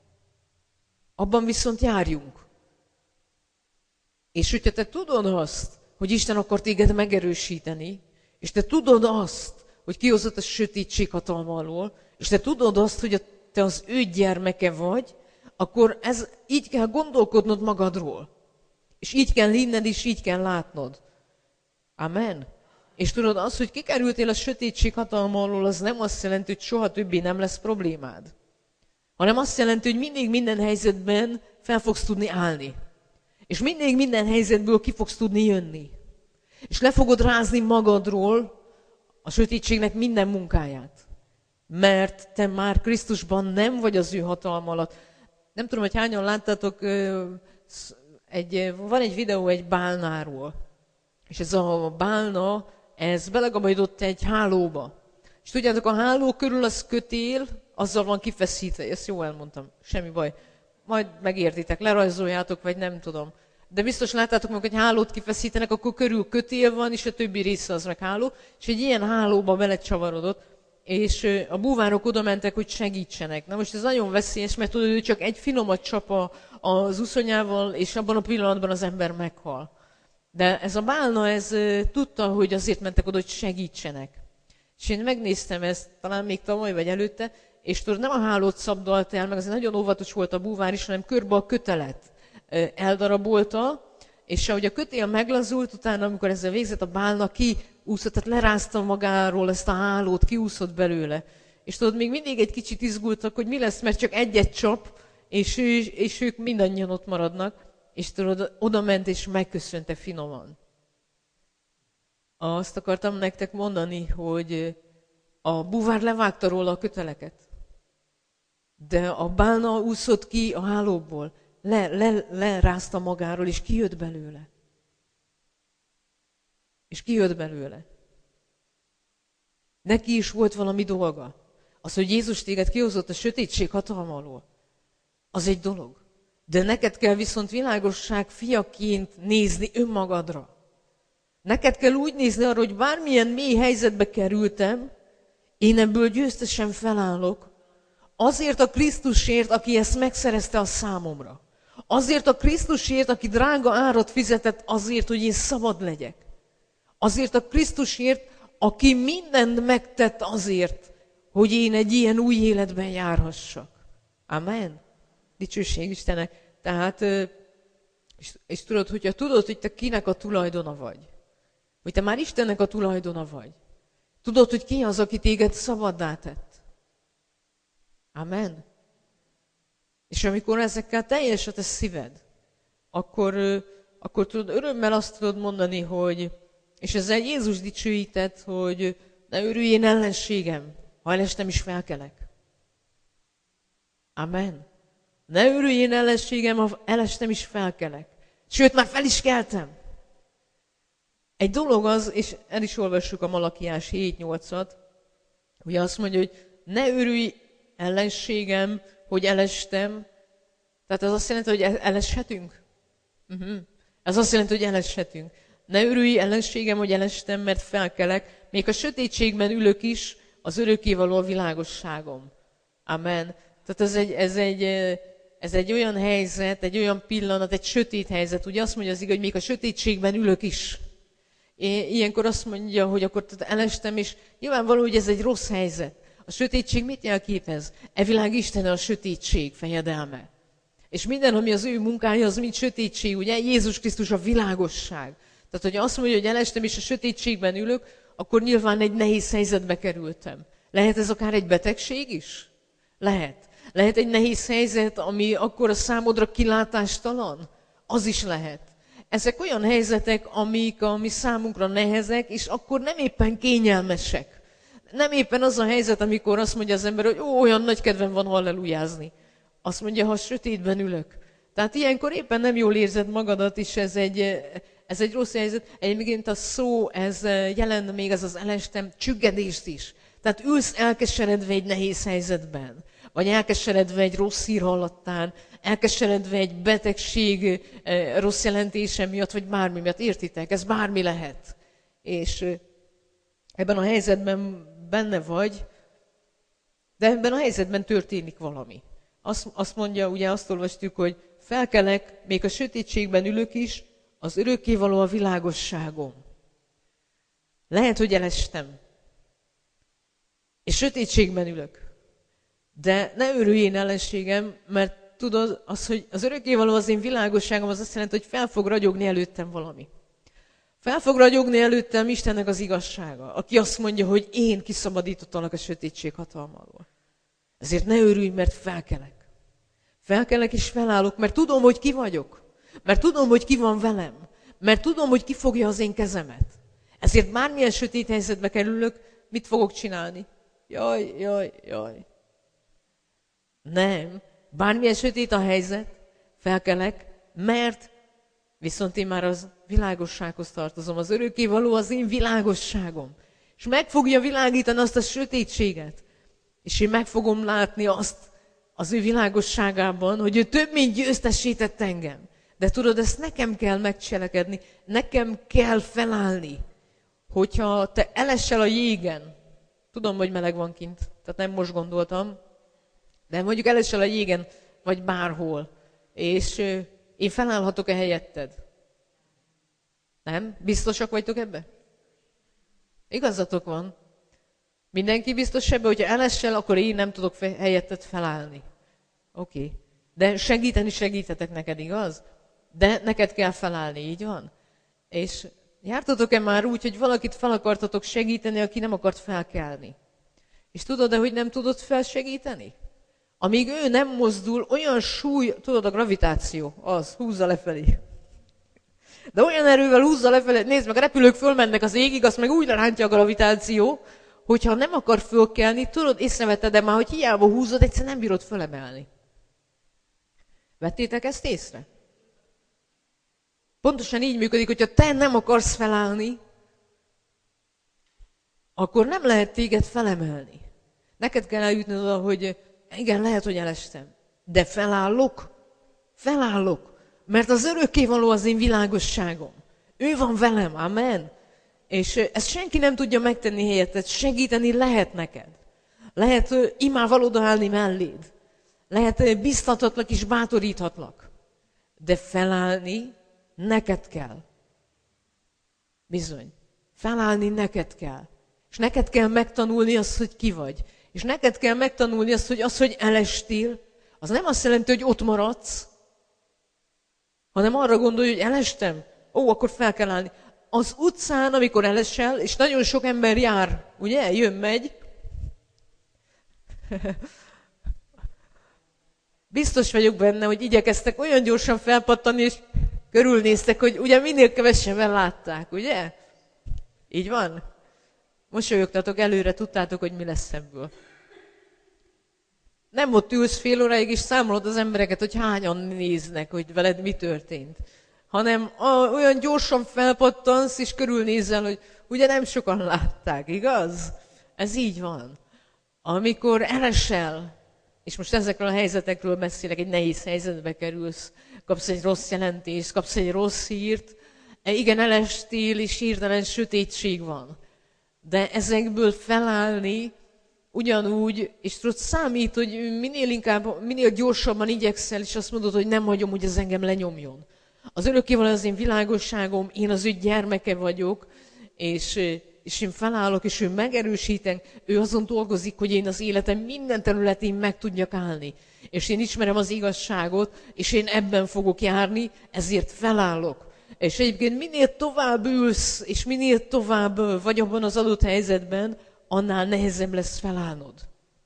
Abban viszont járjunk. És hogyha te tudod azt, hogy Isten akar téged megerősíteni, és te tudod azt, hogy kihozott a sötétség hatalma alól, és te tudod azt, hogy te az ő gyermeke vagy, akkor ez, így kell gondolkodnod magadról. És így kell hinned, és így kell látnod. Amen. És tudod, az, hogy kikerültél a sötétség hatalma alól, az nem azt jelenti, hogy soha többé nem lesz problémád. Hanem azt jelenti, hogy mindig minden helyzetben fel fogsz tudni állni. És mindig minden helyzetből ki fogsz tudni jönni. És le fogod rázni magadról a sötétségnek minden munkáját. Mert te már Krisztusban nem vagy az ő hatalma alatt. Nem tudom, hogy hányan láttátok, egy, van egy videó egy bálnáról. És ez a bálna, ez belegabajodott egy hálóba. És tudjátok, a háló körül az kötél, azzal van kifeszítve. Ezt jól elmondtam, semmi baj. Majd megértitek, lerajzoljátok, vagy nem tudom. De biztos láttátok meg, hogy hálót kifeszítenek, akkor körül kötél van, és a többi része az meg háló. És egy ilyen hálóba belecsavarodott, és a búvárok oda mentek, hogy segítsenek. Na most ez nagyon veszélyes, mert tudod, ő csak egy finomat csap az uszonyával, és abban a pillanatban az ember meghal. De ez a bálna, ez tudta, hogy azért mentek oda, hogy segítsenek. És én megnéztem ezt, talán még tavaly vagy előtte, és tudod, nem a hálót szabdalt el, meg azért nagyon óvatos volt a búvár is, hanem körbe a kötelet eldarabolta, és ahogy a kötél meglazult, utána, amikor ezzel végzett, a bálna kiúszott, tehát lerázta magáról ezt a hálót, kiúszott belőle. És tudod, még mindig egy kicsit izgultak, hogy mi lesz, mert csak egyet csap, és, ő, és ők mindannyian ott maradnak, és tudod, oda ment és megköszönte finoman. Azt akartam nektek mondani, hogy a búvár levágta róla a köteleket, de a bálna úszott ki a hálóból, le, le, lerázta magáról, és kijött belőle. És kijött belőle. Neki is volt valami dolga. Az, hogy Jézus téged kihozott a sötétség hatalma alól, az egy dolog. De neked kell viszont világosság fiaként nézni önmagadra. Neked kell úgy nézni arra, hogy bármilyen mély helyzetbe kerültem, én ebből győztesen felállok, azért a Krisztusért, aki ezt megszerezte a számomra. Azért a Krisztusért, aki drága árat fizetett azért, hogy én szabad legyek. Azért a Krisztusért, aki mindent megtett azért, hogy én egy ilyen új életben járhassak. Amen. Dicsőség Istennek. Tehát, és, és tudod, hogyha tudod, hogy te kinek a tulajdona vagy, hogy te már Istennek a tulajdona vagy, tudod, hogy ki az, aki téged szabaddá tett. Amen. És amikor ezekkel teljes a te szíved, akkor, akkor tudod, örömmel azt tudod mondani, hogy, és ezzel Jézus dicsőített, hogy ne örülj én ellenségem, ha elestem is felkelek. Amen. Ne örülj én ellenségem, ha elestem is felkelek. Sőt, már fel is keltem. Egy dolog az, és el is olvassuk a Malakiás hét nyolcat, hogy azt mondja, hogy ne örülj ellenségem, hogy elestem. Tehát ez azt jelenti, hogy eleshetünk? Uh-huh. Ez azt jelenti, hogy eleshetünk. Ne örülj ellenségem, hogy elestem, mert felkelek. Még a sötétségben ülök is, az örökkévaló a világosságom. Amen. Tehát ez egy, ez egy, ez egy olyan helyzet, egy olyan pillanat, egy sötét helyzet. Ugye azt mondja az igaz, hogy még a sötétségben ülök is. Ilyenkor azt mondja, hogy akkor elestem, és nyilvánvaló, hogy ez egy rossz helyzet. A sötétség mit jelképez? E világ Istene a sötétség fejedelme. És minden, ami az ő munkája, az mind sötétség, ugye? Jézus Krisztus a világosság. Tehát, hogy azt mondja, hogy elestem, és a sötétségben ülök, akkor nyilván egy nehéz helyzetbe kerültem. Lehet ez akár egy betegség is? Lehet. Lehet egy nehéz helyzet, ami akkor a számodra kilátástalan? Az is lehet. Ezek olyan helyzetek, amik a mi számunkra nehezek, és akkor nem éppen kényelmesek. Nem éppen az a helyzet, amikor azt mondja az ember, hogy ó, olyan nagy kedvem van hallelujázni. Azt mondja, ha sötétben ülök. Tehát ilyenkor éppen nem jól érzed magadat, és ez egy, ez egy rossz helyzet. Egyébként a szó, ez jelent még ez az elestem, csüggedést is. Tehát ülsz elkeseredve egy nehéz helyzetben, vagy elkeseredve egy rossz hír hallattán, elkeseredve egy betegség rossz jelentése miatt, vagy bármi miatt. Értitek? Ez bármi lehet. És ebben a helyzetben benne vagy, de ebben a helyzetben történik valami. Azt, azt mondja, ugye azt olvastuk, hogy felkelek, még a sötétségben ülök is, az örökkévaló a világosságom. Lehet, hogy elestem, és sötétségben ülök. De ne örülj én ellenségem, mert tudod, az, hogy az örökkévaló az én világosságom, az azt jelenti, hogy fel fog ragyogni előttem valami. Fel fog ragyogni előttem Istennek az igazsága, aki azt mondja, hogy én kiszabadítottalak a sötétség hatalma alól. Ezért ne örülj, mert felkelek. Felkelek és felállok, mert tudom, hogy ki vagyok. Mert tudom, hogy ki van velem. Mert tudom, hogy ki fogja az én kezemet. Ezért bármilyen sötét helyzetbe kerülök, mit fogok csinálni? Jaj, jaj, jaj. Nem. Bármilyen sötét a helyzet, felkelek, mert viszont én már az világossághoz tartozom. Az örökkévaló az én világosságom. És meg fogja világítani azt a sötétséget. És én meg fogom látni azt az ő világosságában, hogy ő több, mint győztessé tett engem. De tudod, ezt nekem kell megcselekedni, nekem kell felállni. Hogyha te elesel a jégen, tudom, hogy meleg van kint, tehát nem most gondoltam, de mondjuk elesel a jégen, vagy bárhol, és én felállhatok a helyetted. Nem? Biztosak vagytok ebbe? Igazatok van. Mindenki biztos ebben, hogyha elesel, akkor én nem tudok fe- helyetted felállni. Oké. Okay. De segíteni segíthetek neked, igaz? De neked kell felállni, így van? És jártatok-e már úgy, hogy valakit fel akartatok segíteni, aki nem akart felkelni? És tudod-e, hogy nem tudod felsegíteni? Amíg ő nem mozdul, olyan súly, tudod, a gravitáció, az húzza lefelé. De olyan erővel húzza lefelé, nézd meg, a repülők fölmennek az égig, azt meg úgy rántja a gravitáció, hogyha nem akar fölkelni, tudod, észrevetted, de már, hogy hiába húzod, egyszer nem bírod fölemelni. Vettétek ezt észre? Pontosan így működik, hogyha te nem akarsz felállni, akkor nem lehet téged felemelni. Neked kell eljutni oda, hogy igen, lehet, hogy elestem, de felállok, felállok, mert az örökkévaló az én világosságom. Ő van velem, amen. És ezt senki nem tudja megtenni helyetted, segíteni lehet neked. Lehet imával odaállni melléd. Lehet biztathatlak és bátoríthatlak. De felállni neked kell. Bizony. Felállni neked kell. És neked kell megtanulni azt, hogy ki vagy. És neked kell megtanulni azt, hogy az, hogy elestél, az nem azt jelenti, hogy ott maradsz, hanem arra gondolj, hogy elestem, ó, akkor fel kell állni. Az utcán, amikor elesel, és nagyon sok ember jár, ugye, jön, megy, biztos vagyok benne, hogy igyekeztek olyan gyorsan felpattani, és körülnéztek, hogy ugye minél kevesebben látták, ugye? Így van? Mosolyogtatok előre, tudtátok, hogy mi lesz ebből. Nem ott ülsz fél óráig, és számolod az embereket, hogy hányan néznek, hogy veled mi történt. Hanem olyan gyorsan felpattansz, és körülnézel, hogy ugye nem sokan látták, igaz? Ez így van. Amikor elesel, és most ezekről a helyzetekről beszélek, egy nehéz helyzetbe kerülsz, kapsz egy rossz jelentést, kapsz egy rossz hírt, igen, elestél, és hirtelen sötétség van. De ezekből felállni ugyanúgy, és tudod, számít, hogy minél inkább, minél gyorsabban igyekszel, és azt mondod, hogy nem hagyom, hogy ez engem lenyomjon. Az örökkévaló az én világosságom, én az ő gyermeke vagyok, és, és én felállok, és ő megerősítek, ő azon dolgozik, hogy én az életem minden területén meg tudjak állni. És én ismerem az igazságot, és én ebben fogok járni, ezért felállok. És egyébként minél tovább ülsz, és minél tovább vagy abban az adott helyzetben, annál nehezebb lesz felállnod.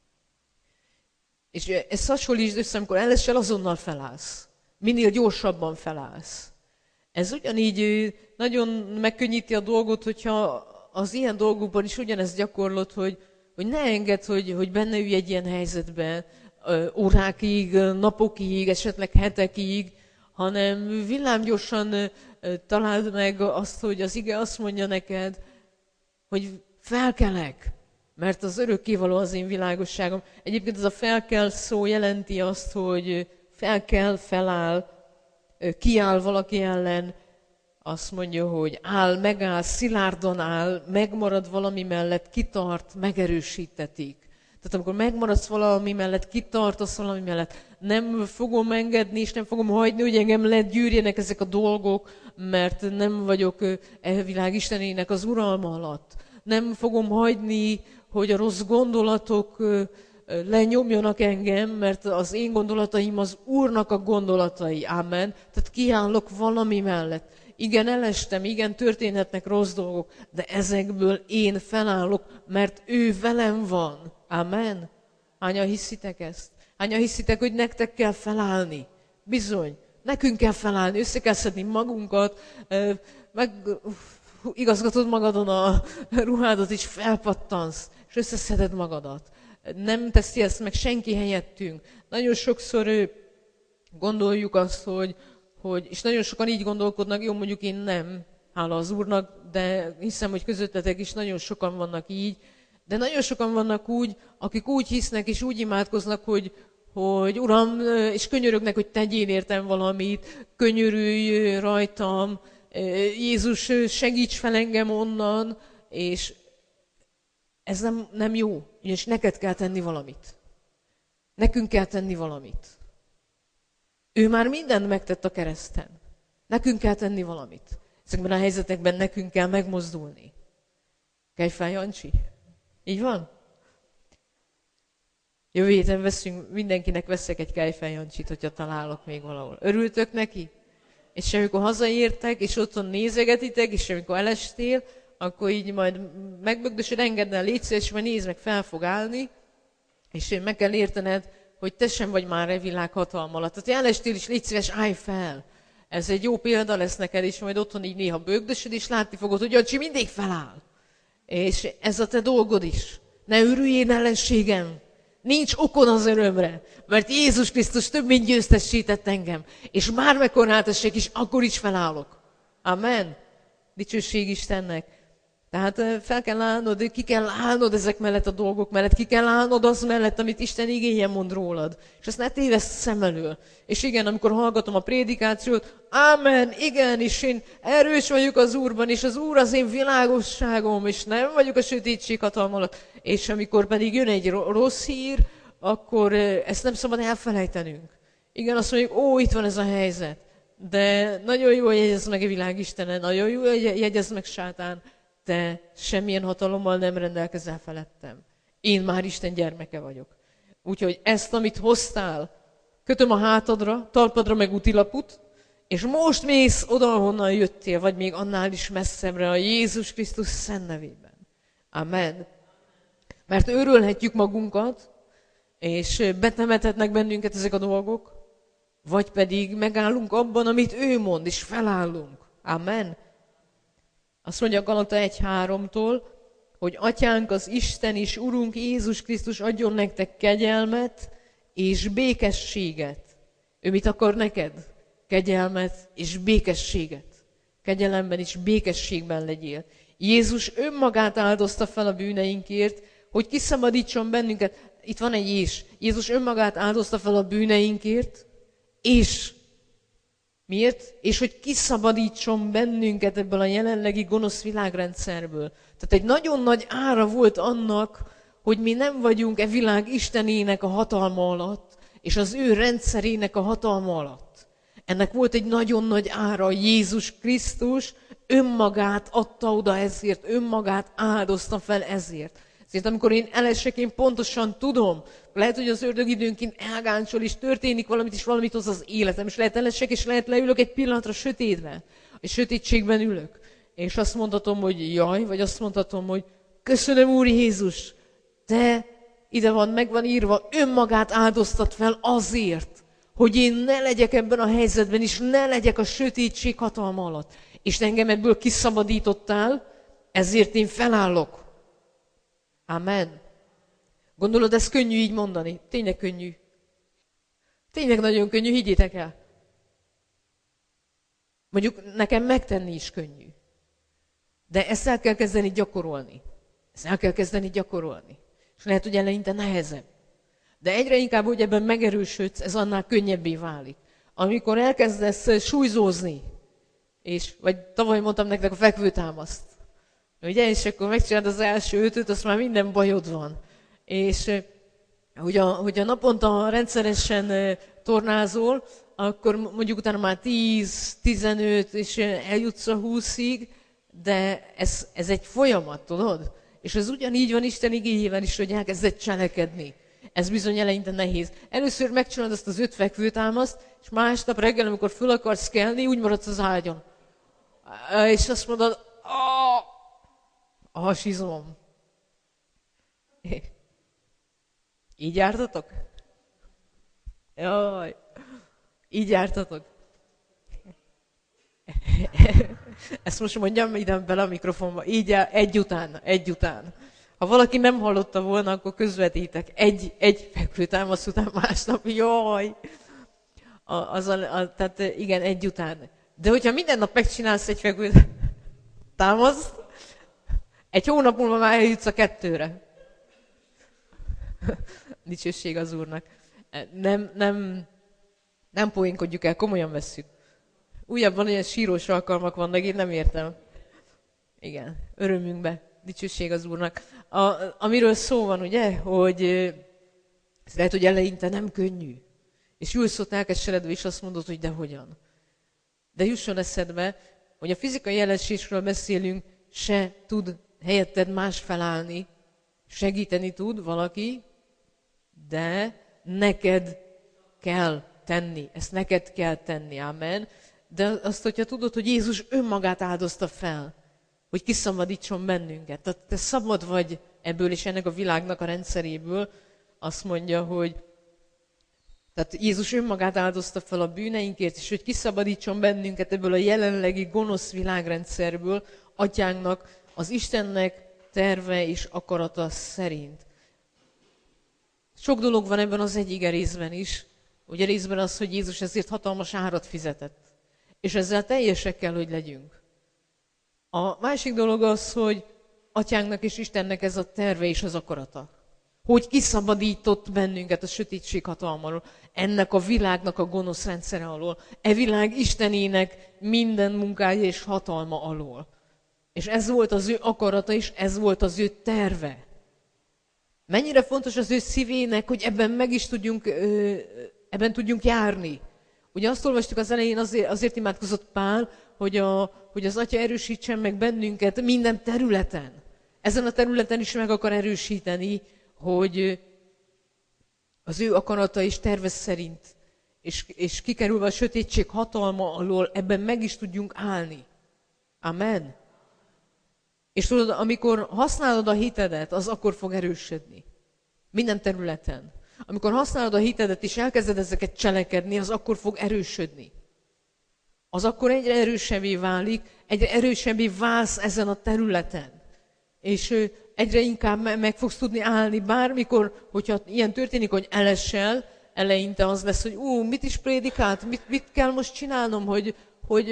És ezt hasonlítsd össze, amikor elesel, azonnal felállsz. Minél gyorsabban felállsz. Ez ugyanígy nagyon megkönnyíti a dolgot, hogyha az ilyen dolgokban is ugyanezt gyakorlod, hogy, hogy ne engedd, hogy, hogy benne ülj egy ilyen helyzetben órákig, napokig, esetleg hetekig, hanem villámgyorsan találd meg azt, hogy az ige azt mondja neked, hogy felkelek, mert az örökkévaló az én világosságom. Egyébként ez a felkel szó jelenti azt, hogy felkel, feláll, kiáll valaki ellen, azt mondja, hogy áll, megáll, szilárdan áll, megmarad valami mellett, kitart, megerősítetik. Tehát amikor megmaradsz valami mellett, kitartasz valami mellett, nem fogom engedni, és nem fogom hagyni, hogy engem legyűrjenek ezek a dolgok, mert nem vagyok e világ Istenének az uralma alatt. Nem fogom hagyni, hogy a rossz gondolatok lenyomjanak engem, mert az én gondolataim az Úrnak a gondolatai. Amen. Tehát kiállok valami mellett. Igen, elestem, igen, történhetnek rossz dolgok, de ezekből én felállok, mert ő velem van. Amen. Hányan hiszitek ezt? Hányan hiszitek, hogy nektek kell felállni? Bizony, nekünk kell felállni, össze kell szedni magunkat, meg igazgatod magadon a ruhádat, és felpattansz, és összeszeded magadat. Nem teszi ezt meg senki helyettünk. Nagyon sokszor gondoljuk azt, hogy, hogy, és nagyon sokan így gondolkodnak, jó, mondjuk én nem, hála az Úrnak, de hiszem, hogy közöttetek is nagyon sokan vannak így, de nagyon sokan vannak úgy, akik úgy hisznek és úgy imádkoznak, hogy, hogy Uram, és könyörögnek, hogy tegyél értem valamit, könyörülj rajtam, Jézus, segíts fel engem onnan, és ez nem, nem jó, ugyanis neked kell tenni valamit. Nekünk kell tenni valamit. Ő már mindent megtett a kereszten. Nekünk kell tenni valamit. Ezekben a helyzetekben nekünk kell megmozdulni. Kejfel Jancsi? Így van? Jövő héten veszünk, mindenkinek veszek egy Kejfel-Jancsit, hogyha találok még valahol. Örültök neki? És amikor hazaértek, és otthon nézegetitek, és amikor elestél, akkor így majd megbögdösöd, engedd el, légy szíves, és majd nézd meg, fel fog állni, és meg kell értened, hogy te sem vagy már e világ hatalma alatt. Tehát elestél is, légy szíves, állj fel. Ez egy jó példa lesz neked, és majd otthon így néha bögdösöd, és látni fogod, hogy Jancsi mindig feláll. És ez a te dolgod is. Ne örüljél ellenségem. Nincs okon az örömre, mert Jézus Krisztus több mint győztesített engem. És már megkorlátossék is, akkor is felállok. Amen. Dicsőség Istennek. Tehát fel kell állnod, ki kell állnod ezek mellett a dolgok mellett, ki kell állnod az mellett, amit Isten igéje mond rólad. És ezt ne téveszd szem elől. És igen, amikor hallgatom a prédikációt, ámen, igen, és én erős vagyok az Úrban, és az Úr az én világosságom, és nem vagyok a sötétség hatalma alatt. És amikor pedig jön egy rossz hír, akkor ezt nem szabad elfelejtenünk. Igen, azt mondjuk, ó, itt van ez a helyzet. De nagyon jól jegyez meg a világ Istene, nagyon jól jegyez meg sátán, te semmilyen hatalommal nem rendelkezel felettem. Én már Isten gyermeke vagyok. Úgyhogy ezt, amit hoztál, kötöm a hátadra, talpadra meg útilaput, és most mész oda, ahonnan jöttél, vagy még annál is messzebbre a Jézus Krisztus szent nevében. Amen. Mert őrölhetjük magunkat, és betemethetnek bennünket ezek a dolgok, vagy pedig megállunk abban, amit ő mond, és felállunk. Amen. Azt mondja Galata egy háromtól, hogy Atyánk az Isten és Urunk Jézus Krisztus adjon nektek kegyelmet és békességet. Ő mit akar neked? Kegyelmet és békességet. Kegyelemben és békességben legyél. Jézus önmagát áldozta fel a bűneinkért, hogy kiszabadítson bennünket. Itt van egy és. Jézus önmagát áldozta fel a bűneinkért, és miért? És hogy kiszabadítson bennünket ebből a jelenlegi gonosz világrendszerből. Tehát egy nagyon nagy ára volt annak, hogy mi nem vagyunk e világ Istenének a hatalma alatt, és az ő rendszerének a hatalma alatt. Ennek volt egy nagyon nagy ára. Jézus Krisztus önmagát adta oda ezért, önmagát áldozta fel ezért. Ezért amikor én elesek, én pontosan tudom, lehet, hogy az ördög időnként elgáncsol, és történik valamit, és valamit hoz az életem, és lehet elesek, és lehet leülök egy pillanatra sötétbe, és sötétségben ülök. És azt mondhatom, hogy jaj, vagy azt mondhatom, hogy köszönöm, Úr Jézus, te, ide van, meg van írva, önmagát áldoztat fel azért, hogy én ne legyek ebben a helyzetben, és ne legyek a sötétség hatalma alatt. És engem ebből kiszabadítottál, ezért én felállok. Amen. Gondolod, ez könnyű így mondani? Tényleg könnyű. Tényleg nagyon könnyű, higgyétek el. Mondjuk nekem megtenni is könnyű. De ezt el kell kezdeni gyakorolni. Ezt el kell kezdeni gyakorolni. És lehet, hogy eleinte nehezebb. De egyre inkább, hogy ebben megerősödsz, ez annál könnyebbé válik. Amikor elkezdesz súlyzózni, és, vagy tavaly mondtam nektek a fekvőtámaszt, ugye, és akkor megcsinálod az első ötöt, azt már minden bajod van. És hogy a, hogy a naponta rendszeresen tornázol, akkor mondjuk utána már tíz, tizenöt, és eljutsz a húszig, de ez, ez egy folyamat, tudod? És ez ugyanígy van Isten igéjével is, hogy elkezdett cselekedni. Ez bizony eleinte nehéz. Először megcsinálod azt az öt fekvőtámaszt, és másnap reggel, amikor föl akarsz kelni, úgy maradsz az ágyon. És azt mondod, a hasizom. Így jártatok? Jaj, így jártatok? Ezt most mondjam ide bele a mikrofonba. Így jár, egy után, egy után. Ha valaki nem hallotta volna, akkor közvetítek. Egy, egy fekvőtámasz után másnap, jaj. A, az a, a, tehát igen, egy után. De hogyha minden nap megcsinálsz egy fekvőtámaszt, egy hónap múlva már eljutsz a kettőre. Dicsőség az Úrnak. Nem, nem, nem poénkodjuk el, komolyan vesszük. Újabban olyan sírós alkalmak vannak, én nem értem. Igen, örömünkbe. Dicsőség az Úrnak. A, amiről szó van, ugye, hogy ez lehet, hogy eleinte nem könnyű. És ülsz ott elkeseredve, és azt mondod, hogy de hogyan. De jusson eszedbe, hogy a fizikai jelenségről beszélünk, se tud helyetted más felállni, segíteni tud valaki, de neked kell tenni. Ezt neked kell tenni, amen. De azt, hogyha tudod, hogy Jézus önmagát áldozta fel, hogy kiszabadítson bennünket. Tehát te szabad vagy ebből és ennek a világnak a rendszeréből. Azt mondja, hogy tehát Jézus önmagát áldozta fel a bűneinkért, és hogy kiszabadítson bennünket ebből a jelenlegi gonosz világrendszerből, atyánknak, az Istennek terve és akarata szerint. Sok dolog van ebben az egy ige részben is. Ugye részben az, hogy Jézus ezért hatalmas árat fizetett. És ezzel teljesek kell, hogy legyünk. A másik dolog az, hogy atyánknak és Istennek ez a terve és az akarata. Hogy kiszabadított bennünket a sötétség hatalmáról, ennek a világnak a gonosz rendszere alól, e világ Istenének minden munkája és hatalma alól. És ez volt az ő akarata, és ez volt az ő terve. Mennyire fontos az ő szívének, hogy ebben meg is tudjunk, ebben tudjunk járni. Ugye azt olvastuk az elején, azért, azért imádkozott Pál, hogy, a, hogy az Atya erősítsen meg bennünket minden területen. Ezen a területen is meg akar erősíteni, hogy az ő akarata és terve szerint, és, és kikerülve a sötétség hatalma alól, ebben meg is tudjunk állni. Amen. És tudod, amikor használod a hitedet, az akkor fog erősödni. Minden területen. Amikor használod a hitedet, és elkezded ezeket cselekedni, az akkor fog erősödni. Az akkor egyre erősebbé válik, egyre erősebbé válsz ezen a területen. És egyre inkább meg fogsz tudni állni, bármikor, hogyha ilyen történik, hogy elesel, eleinte az lesz, hogy ú, mit is prédikált, mit, mit kell most csinálnom, hogy, hogy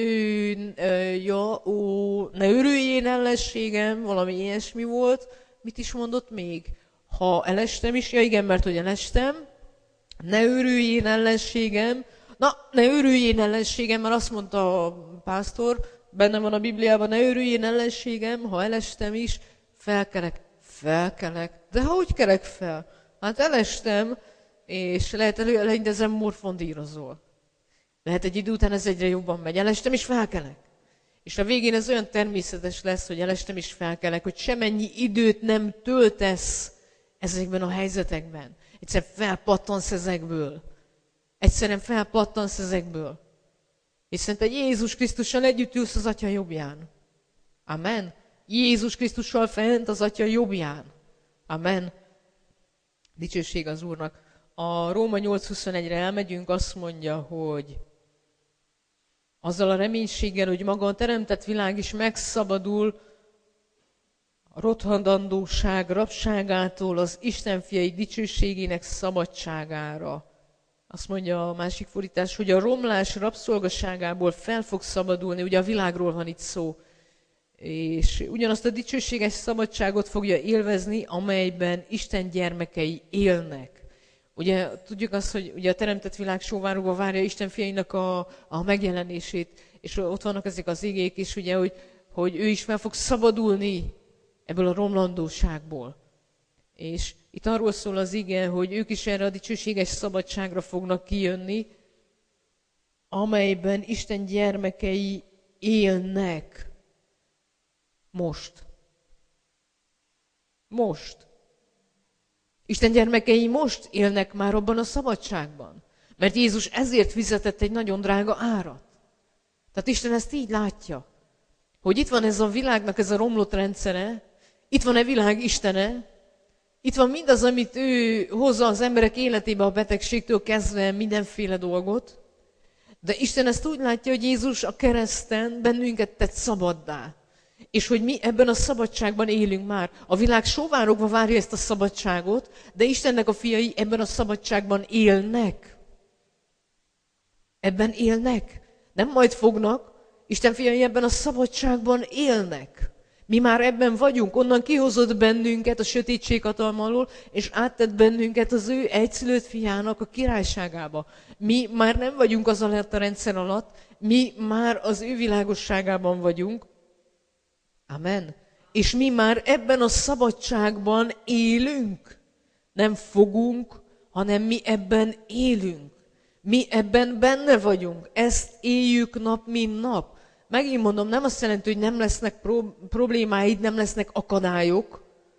ja, ó, ne örüljén ellenségem, valami ilyesmi volt. Mit is mondott még? Ha elestem is, ja igen, mert hogy elestem, ne örüljén ellenségem, na, ne örüljén ellenségem, mert azt mondta a pásztor, benne van a Bibliában, ne örüljén ellenségem, ha elestem is, felkelek, felkelek. De hogy kelek fel? Hát elestem, és lehet eleinte ezen morfondírozol. Lehet egy idő után ez egyre jobban megy. Elestem, és felkelek. És a végén ez olyan természetes lesz, hogy elestem, és felkelek, hogy semennyi időt nem töltesz ezekben a helyzetekben. Egyszerűen felpattansz ezekből. Egyszerűen felpattansz ezekből. És szerintem Jézus Krisztussal együtt ülsz az Atya jobbján. Amen. Jézus Krisztussal fent az Atya jobbján. Amen. Dicsőség az Úrnak. A Róma nyolc huszonegyre elmegyünk, azt mondja, hogy azzal a reménységgel, hogy maga a teremtett világ is megszabadul a rothadandóság rabságától az Isten fiai dicsőségének szabadságára. Azt mondja a másik fordítás, hogy a romlás rabszolgaságából fel fog szabadulni, ugye a világról van itt szó, és ugyanazt a dicsőséges szabadságot fogja élvezni, amelyben Isten gyermekei élnek. Ugye tudjuk azt, hogy ugye a teremtett világ sóvárogva várja Isten fiainak a, a megjelenését, és ott vannak ezek az igék is, ugye, hogy, hogy ő is fel fog szabadulni ebből a romlandóságból. És itt arról szól az ige, hogy ők is erre a dicsőséges szabadságra fognak kijönni, amelyben Isten gyermekei élnek. Most. Most. Isten gyermekei most élnek már abban a szabadságban. Mert Jézus ezért fizetett egy nagyon drága árat. Tehát Isten ezt így látja, hogy itt van ez a világnak ez a romlott rendszere, itt van a világ Istene, itt van mindaz, amit ő hozza az emberek életébe a betegségtől kezdve mindenféle dolgot, de Isten ezt úgy látja, hogy Jézus a kereszten bennünket tett szabaddá. És hogy mi ebben a szabadságban élünk már. A világ sóvárogva várja ezt a szabadságot, de Istennek a fiai ebben a szabadságban élnek. Ebben élnek. Nem majd fognak, Isten fiai ebben a szabadságban élnek. Mi már ebben vagyunk, onnan kihozott bennünket a sötétség hatalma alól, és áttett bennünket az ő egyszülött fiának a királyságába. Mi már nem vagyunk az alatt a rendszer alatt, mi már az ő világosságában vagyunk. Amen. És mi már ebben a szabadságban élünk. Nem fogunk, hanem mi ebben élünk. Mi ebben benne vagyunk. Ezt éljük nap, mint nap. Megint mondom, nem azt jelenti, hogy nem lesznek pro- problémáid, nem lesznek akadályok,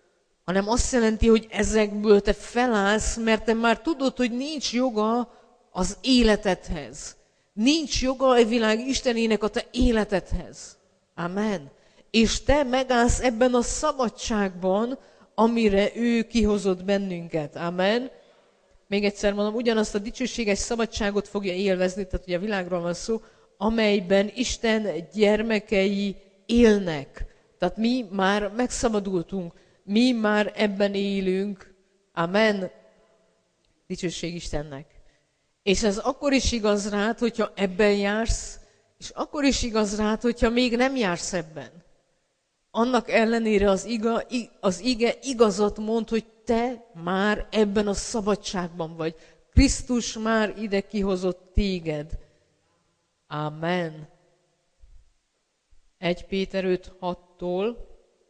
hanem azt jelenti, hogy ezekből te felállsz, mert te már tudod, hogy nincs joga az életedhez. Nincs joga a világ Istenének a te életedhez. Amen. És te megállsz ebben a szabadságban, amire ő kihozott bennünket. Amen. Még egyszer mondom, ugyanazt a dicsőséges szabadságot fogja élvezni, tehát ugye a világról van szó, amelyben Isten gyermekei élnek. Tehát mi már megszabadultunk, mi már ebben élünk. Amen. Dicsőség Istennek. És ez akkor is igaz rád, hogyha ebben jársz, és akkor is igaz rád, hogyha még nem jársz ebben. Annak ellenére az, iga, az ige igazat mond, hogy te már ebben a szabadságban vagy. Krisztus már ide kihozott téged. Amen. egy Péter öt hattól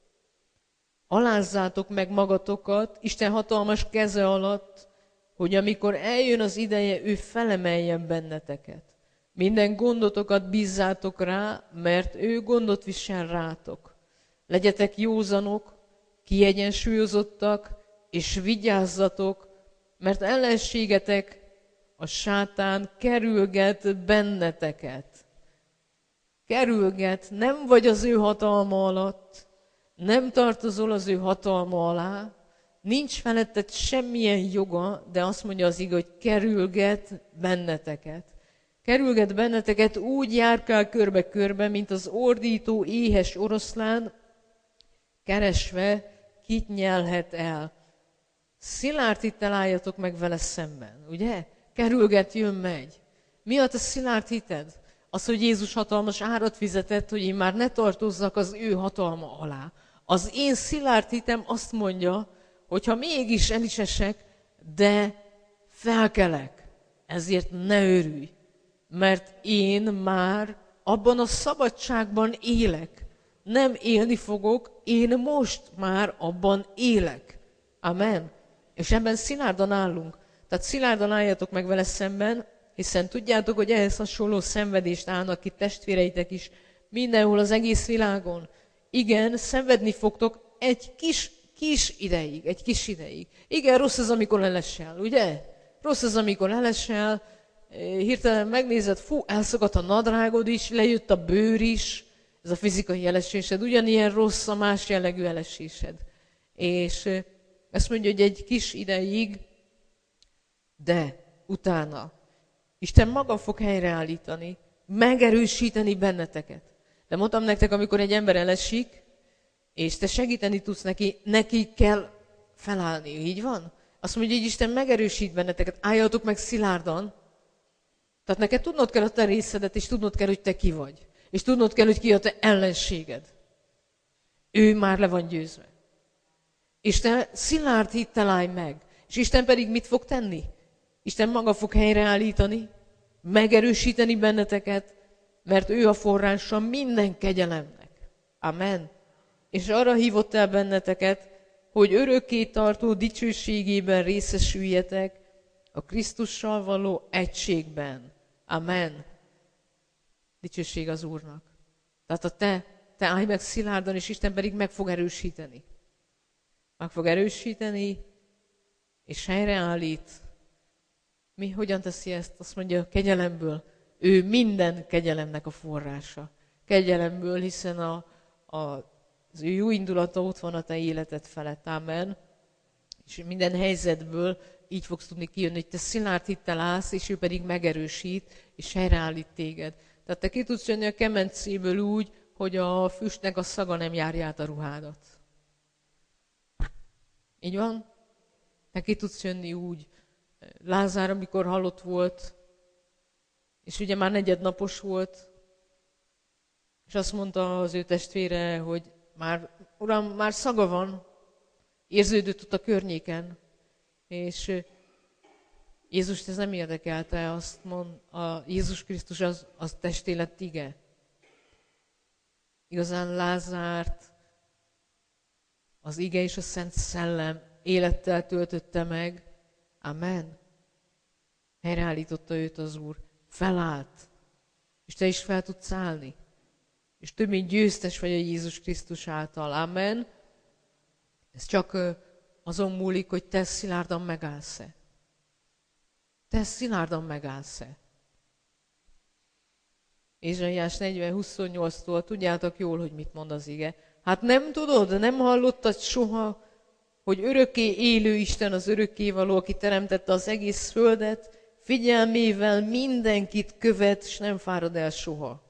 alázzátok meg magatokat Isten hatalmas keze alatt, hogy amikor eljön az ideje, ő felemeljen benneteket. Minden gondotokat bízzátok rá, mert ő gondot visel rátok. Legyetek józanok, kiegyensúlyozottak, és vigyázzatok, mert ellenségetek, a sátán kerülget benneteket. Kerülget, nem vagy az ő hatalma alatt, nem tartozol az ő hatalma alá, nincs feletted semmilyen joga, de azt mondja az ige, hogy kerülget benneteket. Kerülget benneteket, úgy járkál körbe-körbe, mint az ordító éhes oroszlán, keresve, kit nyelhet el. Szilárd hittel álljatok meg vele szemben, ugye? Kerülget, jön, megy. Mi a te szilárd hited? Az, hogy Jézus hatalmas árat fizetett, hogy én már ne tartozzak az ő hatalma alá. Az én szilárd hitem azt mondja, hogyha mégis el is esek, de felkelek. Ezért ne örülj, mert én már abban a szabadságban élek. Nem élni fogok, én most már abban élek. Amen. És ebben szilárdan állunk. Tehát szilárdan álljatok meg vele szemben, hiszen tudjátok, hogy ehhez hasonló szenvedést állnak ki testvéreitek is mindenhol az egész világon. Igen, szenvedni fogtok egy kis, kis ideig, egy kis ideig. Igen, rossz az, amikor elesel, ugye? Rossz az, amikor elesel, hirtelen megnézed, fú, elszakadt a nadrágod is, lejött a bőr is, ez a fizikai elesésed, ugyanilyen rossz a más jellegű elesésed. És ezt mondja, hogy egy kis ideig, de utána Isten maga fog helyreállítani, megerősíteni benneteket. De mondtam nektek, amikor egy ember elesik, és te segíteni tudsz neki, neki kell felállni, így van? Azt mondja, hogy Isten megerősít benneteket, álljatok meg szilárdan. Tehát neked tudnod kell a te részedet, és tudnod kell, hogy te ki vagy. És tudnod kell, hogy ki a te ellenséged. Ő már le van győzve. És te szilárd hittel állj meg. És Isten pedig mit fog tenni? Isten maga fog helyreállítani, megerősíteni benneteket, mert ő a forrása minden kegyelemnek. Amen. És arra hívott el benneteket, hogy örökké tartó dicsőségében részesüljetek a Krisztussal való egységben. Amen. Dicsőség az Úrnak. Tehát a te, te állj meg szilárdan, és Isten pedig meg fog erősíteni. Meg fog erősíteni, és helyreállít. Mi hogyan teszi ezt? Azt mondja, kegyelemből. Ő minden kegyelemnek a forrása. Kegyelemből, hiszen a, a, az ő jó indulata ott van a te életed felett. Amen. És minden helyzetből így fogsz tudni kijönni, hogy te szilárd hittel állsz, és ő pedig megerősít, és helyreállít téged. Tehát te ki tudsz jönni a kemencéből úgy, hogy a füstnek a szaga nem járja át a ruhádat. Így van? Te ki tudsz jönni úgy. Lázár, amikor halott volt, és ugye már negyednapos volt, és azt mondta az ő testvére, hogy már, uram, már szaga van, érződött ott a környéken, és Jézust ez nem érdekelte, azt mond, a Jézus Krisztus az, az testé lett ige. Igazán Lázárt az ige és a Szent Szellem élettel töltötte meg. Amen. Helyreállította őt az Úr. Felállt. És te is fel tudsz állni. És több mint győztes vagy a Jézus Krisztus által. Amen. Ez csak azon múlik, hogy te szilárdan megállsz-e. Te szilárdan megállsz-e. Ézsaiás negyven huszonnyolctól tudjátok jól, hogy mit mond az ige. Hát nem tudod, nem hallottad soha, hogy örökké élő Isten az örökkévaló, aki teremtette az egész földet, figyelmével mindenkit követ, és nem fárad el soha.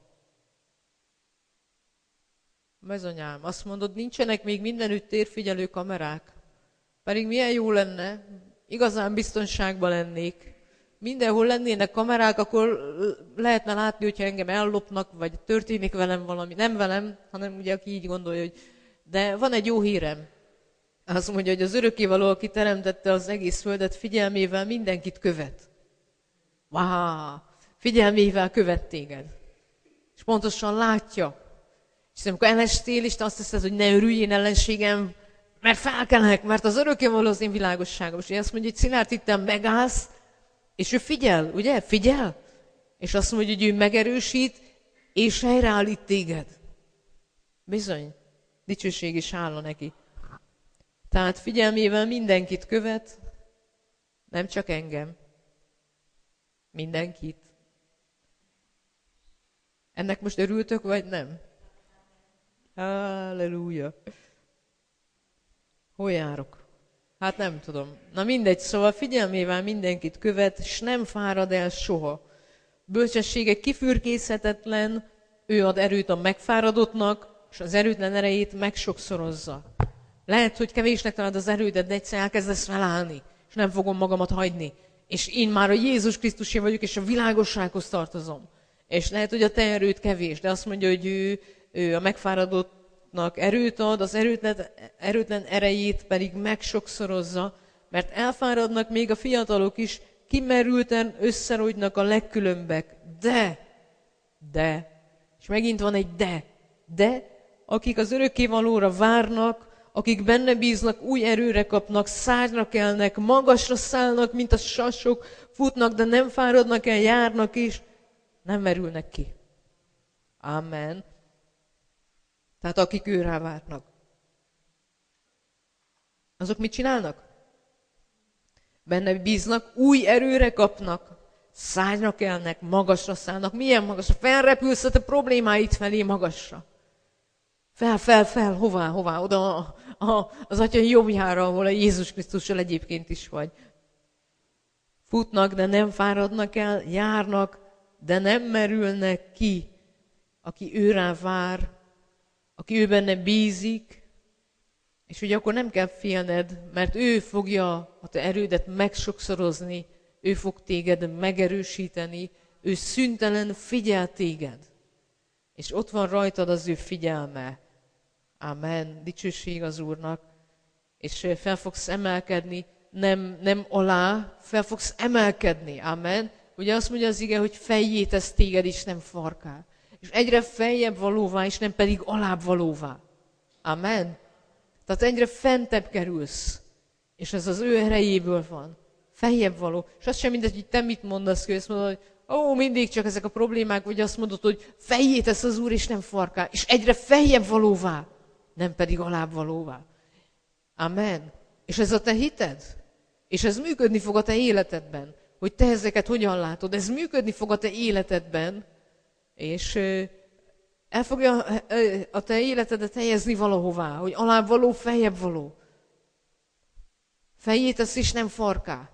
Bizonyám, azt mondod, nincsenek még mindenütt térfigyelő kamerák. Pedig milyen jó lenne, igazán biztonságban lennék. Mindenhol lennének kamerák, akkor lehetne látni, hogyha engem ellopnak, vagy történik velem valami. Nem velem, hanem ugye aki így gondolja, hogy... De van egy jó hírem. Azt mondja, hogy az örökkévaló, aki teremtette az egész földet, figyelmével mindenkit követ. Wow! Figyelmével követ téged. És pontosan látja. És amikor elestél, és te azt hiszed, hogy ne örülj én ellenségem, mert felkelek, mert az örökkévaló az én világosságom. És azt mondja, hogy Szilárd itten megállsz, és ő figyel, ugye? Figyel. És azt mondja, hogy ő megerősít, és helyreállít téged. Bizony. Dicsőség is áll neki. Tehát figyelmével mindenkit követ, nem csak engem. Mindenkit. Ennek most örültök, vagy nem? Halleluja. Hol járok? Hát nem tudom. Na mindegy, szóval figyelmével mindenkit követ, és nem fárad el soha. Bölcsessége kifürkészhetetlen, ő ad erőt a megfáradottnak, és az erőtlen erejét megsokszorozza. Lehet, hogy kevésnek találod az erődet, de egyszer elkezdesz felállni, és nem fogom magamat hagyni. És én már a Jézus Krisztusé vagyok, és a világossághoz tartozom. És lehet, hogy a te erőd kevés, de azt mondja, hogy ő, ő a megfáradottnak erőt ad, az erőtlen, erőtlen erejét pedig megsokszorozza, mert elfáradnak még a fiatalok is, kimerülten összerogynak a legkülönbek. De, de, és megint van egy de, de, akik az örökkévalóra várnak, akik benne bíznak, új erőre kapnak, szárnyra kelnek, magasra szállnak, mint a sasok, futnak, de nem fáradnak el, járnak is, nem merülnek ki. Amen. Tehát akik őrá várnak. Azok mit csinálnak? Benne bíznak, új erőre kapnak, szárnyra kelnek, magasra szállnak. Milyen magasra? Felrepülsz a te problémáid felé magasra. Fel, fel, fel, hová, hová? Oda a, a, az Atya jobbjára, ahol a Jézus Krisztussal egyébként is vagy. Futnak, de nem fáradnak el, járnak, de nem merülnek ki. Aki őrá vár, aki ő benne bízik, és ugye akkor nem kell félned, mert ő fogja a te erődet megsokszorozni, ő fog téged megerősíteni, ő szüntelen figyel téged. És ott van rajtad az ő figyelme. Amen. Dicsőség az Úrnak. És fel fogsz emelkedni, nem, nem alá, fel fogsz emelkedni. Amen. Ugye azt mondja az ige, hogy fejjé tesz téged is, nem farká. És egyre feljebb valóvá, és nem pedig alább valóvá. Amen. Tehát egyre fentebb kerülsz. És ez az ő erejéből van. Feljebb való. És az sem mindegy, hogy te mit mondasz ki, azt mondod, hogy ó, mindig csak ezek a problémák, vagy azt mondod, hogy fejjé tesz az Úr, és nem farká. És egyre feljebb valóvá, nem pedig alább valóvá. Amen. És ez a te hited? És ez működni fog a te életedben. Hogy te ezeket hogyan látod. Ez működni fog a te életedben, és el fogja a te életedet helyezni valahová, hogy alább való, feljebb való. Fejjé tesz, és nem farká.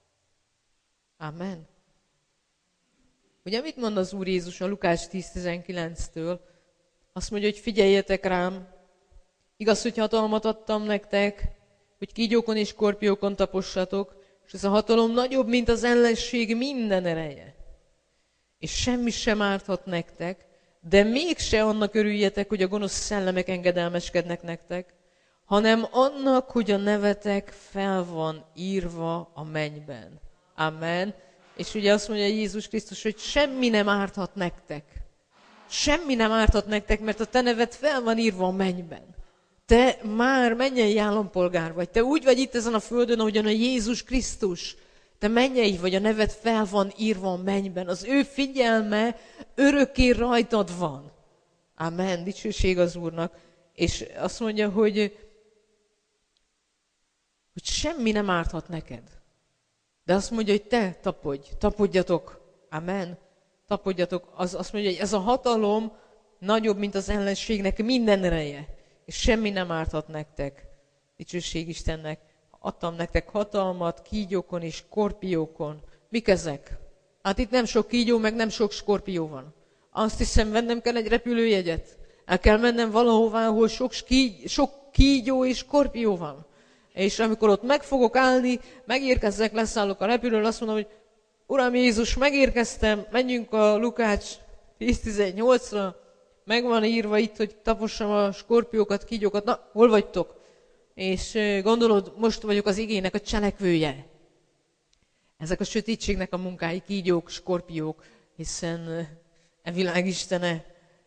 Amen. Ugye mit mond az Úr Jézus a Lukács tíz tizenkilenctől? Azt mondja, hogy figyeljetek rám, igaz, hogy hatalmat adtam nektek, hogy kígyókon és skorpiókon tapossatok, és ez a hatalom nagyobb, mint az ellenség minden ereje. És semmi sem árthat nektek, de mégse annak örüljetek, hogy a gonosz szellemek engedelmeskednek nektek, hanem annak, hogy a nevetek fel van írva a mennyben. Amen. És ugye azt mondja Jézus Krisztus, hogy semmi nem árthat nektek. Semmi nem árthat nektek, mert a te neved fel van írva a mennyben. Te már mennyei állampolgár vagy. Te úgy vagy itt ezen a földön, ahogyan a Jézus Krisztus. Te mennyei vagy, a neved fel van írva a mennyben. Az ő figyelme örökké rajtad van. Amen. Dicsőség az Úrnak. És azt mondja, hogy hogy semmi nem árthat neked. De azt mondja, hogy te tapodj, tapodjatok. Amen. Tapodjatok. Az, azt mondja, hogy ez a hatalom nagyobb, mint az ellenségnek minden ereje. És semmi nem árthat nektek. Dicsőség Istennek. Adtam nektek hatalmat kígyókon és skorpiókon. Mik ezek? Hát itt nem sok kígyó, meg nem sok skorpió van. Azt hiszem, vennem kell egy repülőjegyet. El kell mennem valahová, ahol sok, kígy, sok kígyó és skorpió van. És amikor ott meg fogok állni, megérkezzek, leszállok a repülőről, azt mondom, hogy Uram Jézus, megérkeztem, menjünk a Lukács tíz tizennyolcra, meg van írva itt, hogy tapossam a skorpiókat, kígyókat, na, hol vagytok? És gondolod, most vagyok az igének a cselekvője. Ezek a sötétségnek a munkái, kígyók, skorpiók, hiszen e világ istene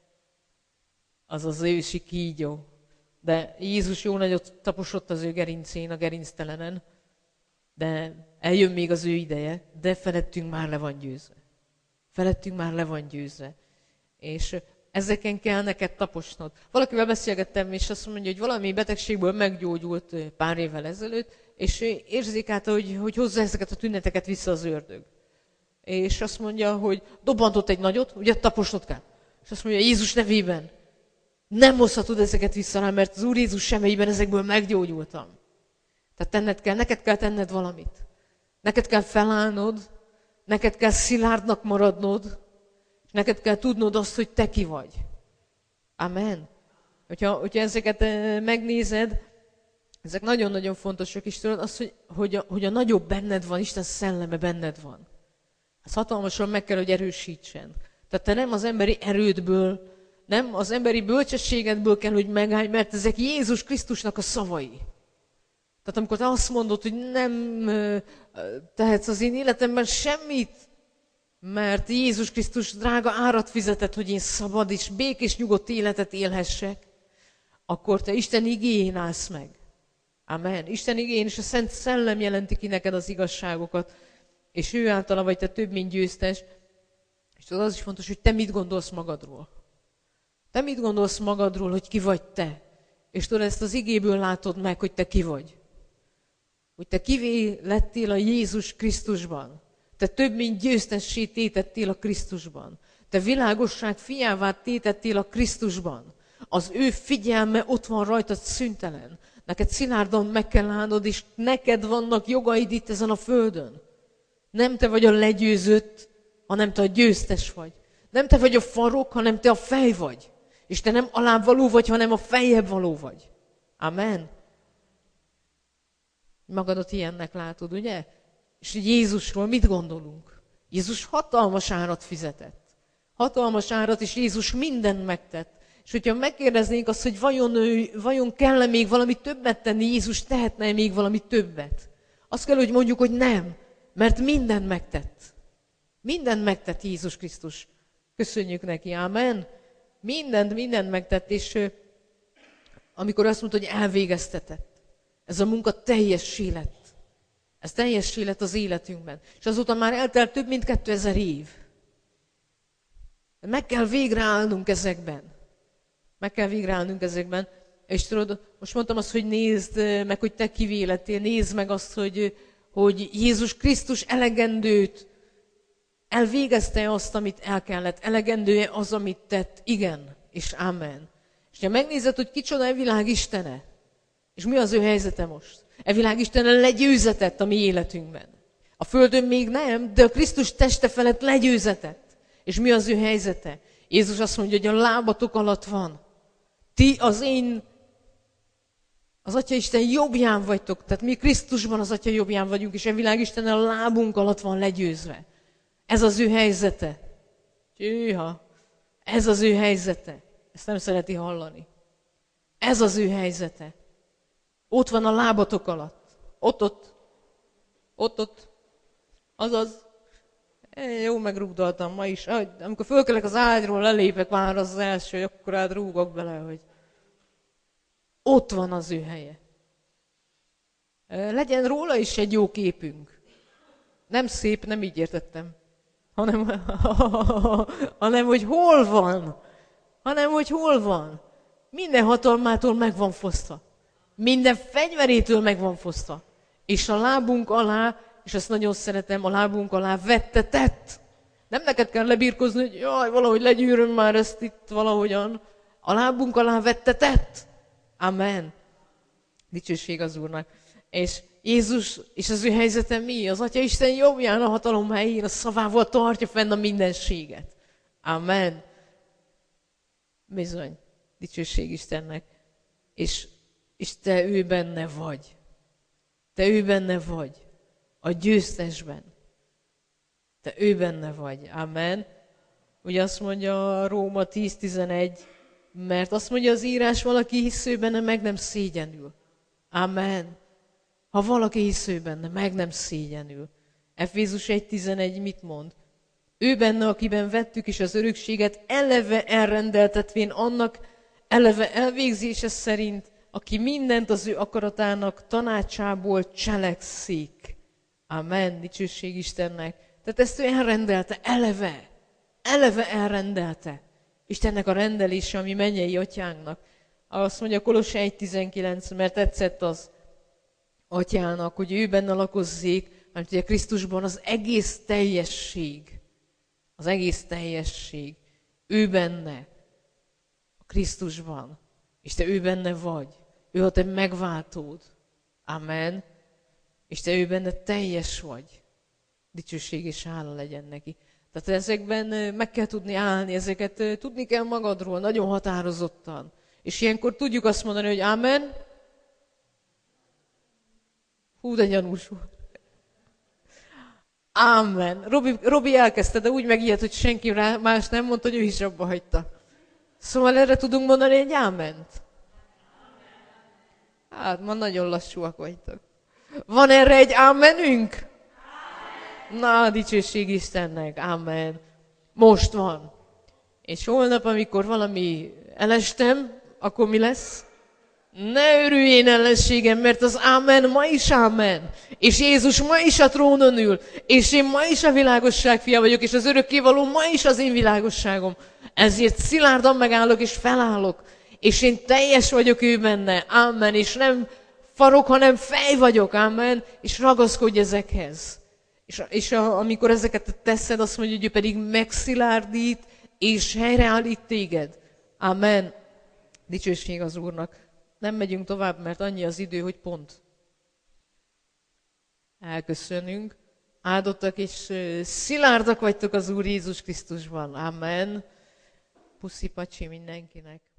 az az ősi kígyó. De Jézus jó nagyot taposott az ő gerincén, a gerinctelenen, de eljön még az ő ideje, de felettünk már le van győzve. Felettünk már le van győzve. És ezeken kell neked taposnod. Valakivel beszélgettem, és azt mondja, hogy valami betegségből meggyógyult pár évvel ezelőtt, és érzékelte, hogy, hogy hozza ezeket a tüneteket vissza az ördög. És azt mondja, hogy dobbantott egy nagyot, ugye taposnod kell. És azt mondja, Jézus nevében nem hozhatod ezeket vissza rá, mert az Úr Jézus semmiben ezekből meggyógyultam. Tehát tenned kell, neked kell tenned valamit. Neked kell felállnod, neked kell szilárdnak maradnod, és neked kell tudnod azt, hogy te ki vagy. Amen. Hogyha, hogyha ezeket megnézed, ezek nagyon-nagyon fontosak, és tudod azt, hogy, hogy, a, hogy a nagyobb benned van, Isten szelleme benned van. Ez hatalmasan meg kell, hogy erősítsen. Tehát te nem az emberi erődből, nem az emberi bölcsességedből kell, hogy megállj, mert ezek Jézus Krisztusnak a szavai. Tehát amikor te azt mondod, hogy nem tehetsz az én életemben semmit, mert Jézus Krisztus drága árat fizetett, hogy én szabad és békés, nyugodt életet élhessek, akkor te Isten igéjén állsz meg. Amen. Isten igéjén és a Szent Szellem jelenti ki neked az igazságokat, és ő általa vagy te több, mint győztes. És tudod, az is fontos, hogy te mit gondolsz magadról. Te mit gondolsz magadról, hogy ki vagy te? És tudod, ezt az igéből látod meg, hogy te ki vagy. Hogy te kivé lettél a Jézus Krisztusban. Te több, mint győztessé tétettél a Krisztusban. Te világosság fiává tétettél a Krisztusban. Az ő figyelme ott van rajtad szüntelen. Neked szilárdan meg kell állnod, és neked vannak jogaid itt ezen a földön. Nem te vagy a legyőzött, hanem te a győztes vagy. Nem te vagy a farok, hanem te a fej vagy. És te nem alább való vagy, hanem a feljebb való vagy. Amen. Magadat ilyennek látod, ugye? És Jézusról mit gondolunk? Jézus hatalmas árat fizetett. Hatalmas árat, és Jézus mindent megtett. És hogyha megkérdeznénk azt, hogy vajon, vajon kell-e még valami többet tenni, Jézus tehetne még valami többet? Azt kell, hogy mondjuk, hogy nem, mert mindent megtett. Mindent megtett Jézus Krisztus. Köszönjük neki, amen. Mindent, mindent megtett, és amikor azt mondta, hogy elvégeztetett, ez a munka teljessé lett. Ez teljessé lett az életünkben. És azóta már eltelt több mint kétezer év. Meg kell végre állnunk ezekben. Meg kell végre állnunk ezekben. És tudod, most mondtam azt, hogy nézd meg, hogy te kivé lettél. Nézd meg azt, hogy, hogy Jézus Krisztus elegendőt elvégezte azt, amit el kellett. Elegendő az, amit tett. Igen, és amen. És ha megnézed, hogy kicsoda e világ istene, és mi az ő helyzete most? E világ istene legyőzetett a mi életünkben. A földön még nem, de a Krisztus teste felett legyőzetett. És mi az ő helyzete? Jézus azt mondja, hogy a lábatok alatt van. Ti az én, az Atya Isten jobbján vagytok. Tehát mi Krisztusban az Atya jobbján vagyunk, és a világ istene a lábunk alatt van legyőzve. Ez az ő helyzete. Hűha, ez az ő helyzete. Ezt nem szereti hallani. Ez az ő helyzete. Ott van a lábatok alatt. Ott, ott. Ott, ott. Azaz. É, jó, megrúgdaltam ma is. Amikor fölkelek az ágyról, lelépek már az, az első, hogy akkor át rúgok bele, hogy ott van az ő helye. Legyen róla is egy jó képünk. Nem szép, nem így értettem. Hanem, hanem hogy hol van. Hanem, hogy hol van. Minden hatalmától meg van fosztva. Minden fegyverétől meg van fosztva. És a lábunk alá, és ezt nagyon szeretem, a lábunk alá vettetett. Nem neked kell lebírkozni, hogy jaj, valahogy legyűröm már ezt itt valahogyan. A lábunk alá vettetett. Amen. Dicsőség az Úrnak. És Jézus, és az ő helyzete mi? Az Atya Isten jobbján a hatalom helyén, a szavával tartja fenn a mindenséget. Amen. Bizony. Dicsőség Istennek. És, és te ő benne vagy. Te ő benne vagy. A győztesben. Te ő benne vagy. Amen. Ugye azt mondja a Róma tíz tizenegy, mert azt mondja az írás, valaki hisző benne, meg nem szégyenül. Amen. Ha valaki hisző benne, meg nem szégyenül. Efézus egy tizenegy mit mond? Ő benne, akiben vettük is az örökséget, eleve elrendeltetvén annak eleve elvégzése szerint, aki mindent az ő akaratának tanácsából cselekszik. Amen. Dicsőség Istennek. Tehát ezt ő elrendelte, eleve. Eleve elrendelte. Istennek a rendelése, ami mennyei atyánknak. Azt mondja Kolosse egy tizenkilenc, mert tetszett az atyának, hogy ő benne lakozzék, mert ugye Krisztusban az egész teljesség, az egész teljesség, ő benne, a Krisztusban, és te ő benne vagy, ő a te megváltód. Amen. És te ő benne teljes vagy. Dicsőség és hála legyen neki. Tehát ezekben meg kell tudni állni, ezeket tudni kell magadról, nagyon határozottan. És ilyenkor tudjuk azt mondani, hogy amen. Hú, de gyanús volt. Amen. Robi, Robi elkezdte, de úgy megijedt, hogy senki rá más nem mondta, hogy ő is abba hagyta. Szóval erre tudunk mondani egy áment. Hát, ma nagyon lassúak vagytok. Van erre egy ámenünk? Na, dicsőség Istennek. Amen. Most van. És holnap, amikor valami elestem, akkor mi lesz? Ne örülj én ellenségem, mert az Amen ma is Amen. És Jézus ma is a trónon ül. És én ma is a világosság fia vagyok, és az örökkévaló ma is az én világosságom. Ezért szilárdan megállok, és felállok. És én teljes vagyok ő benne. Amen. És nem farok, hanem fej vagyok. Amen. És ragaszkodj ezekhez. És, és a, amikor ezeket teszed, azt mondja, hogy ő pedig megszilárdít, és helyreállít téged. Amen. Dicsőség az Úrnak. Nem megyünk tovább, mert annyi az idő, hogy pont. Elköszönünk. Áldottak és szilárdak vagytok az Úr Jézus Krisztusban. Amen. Puszi pacsi mindenkinek.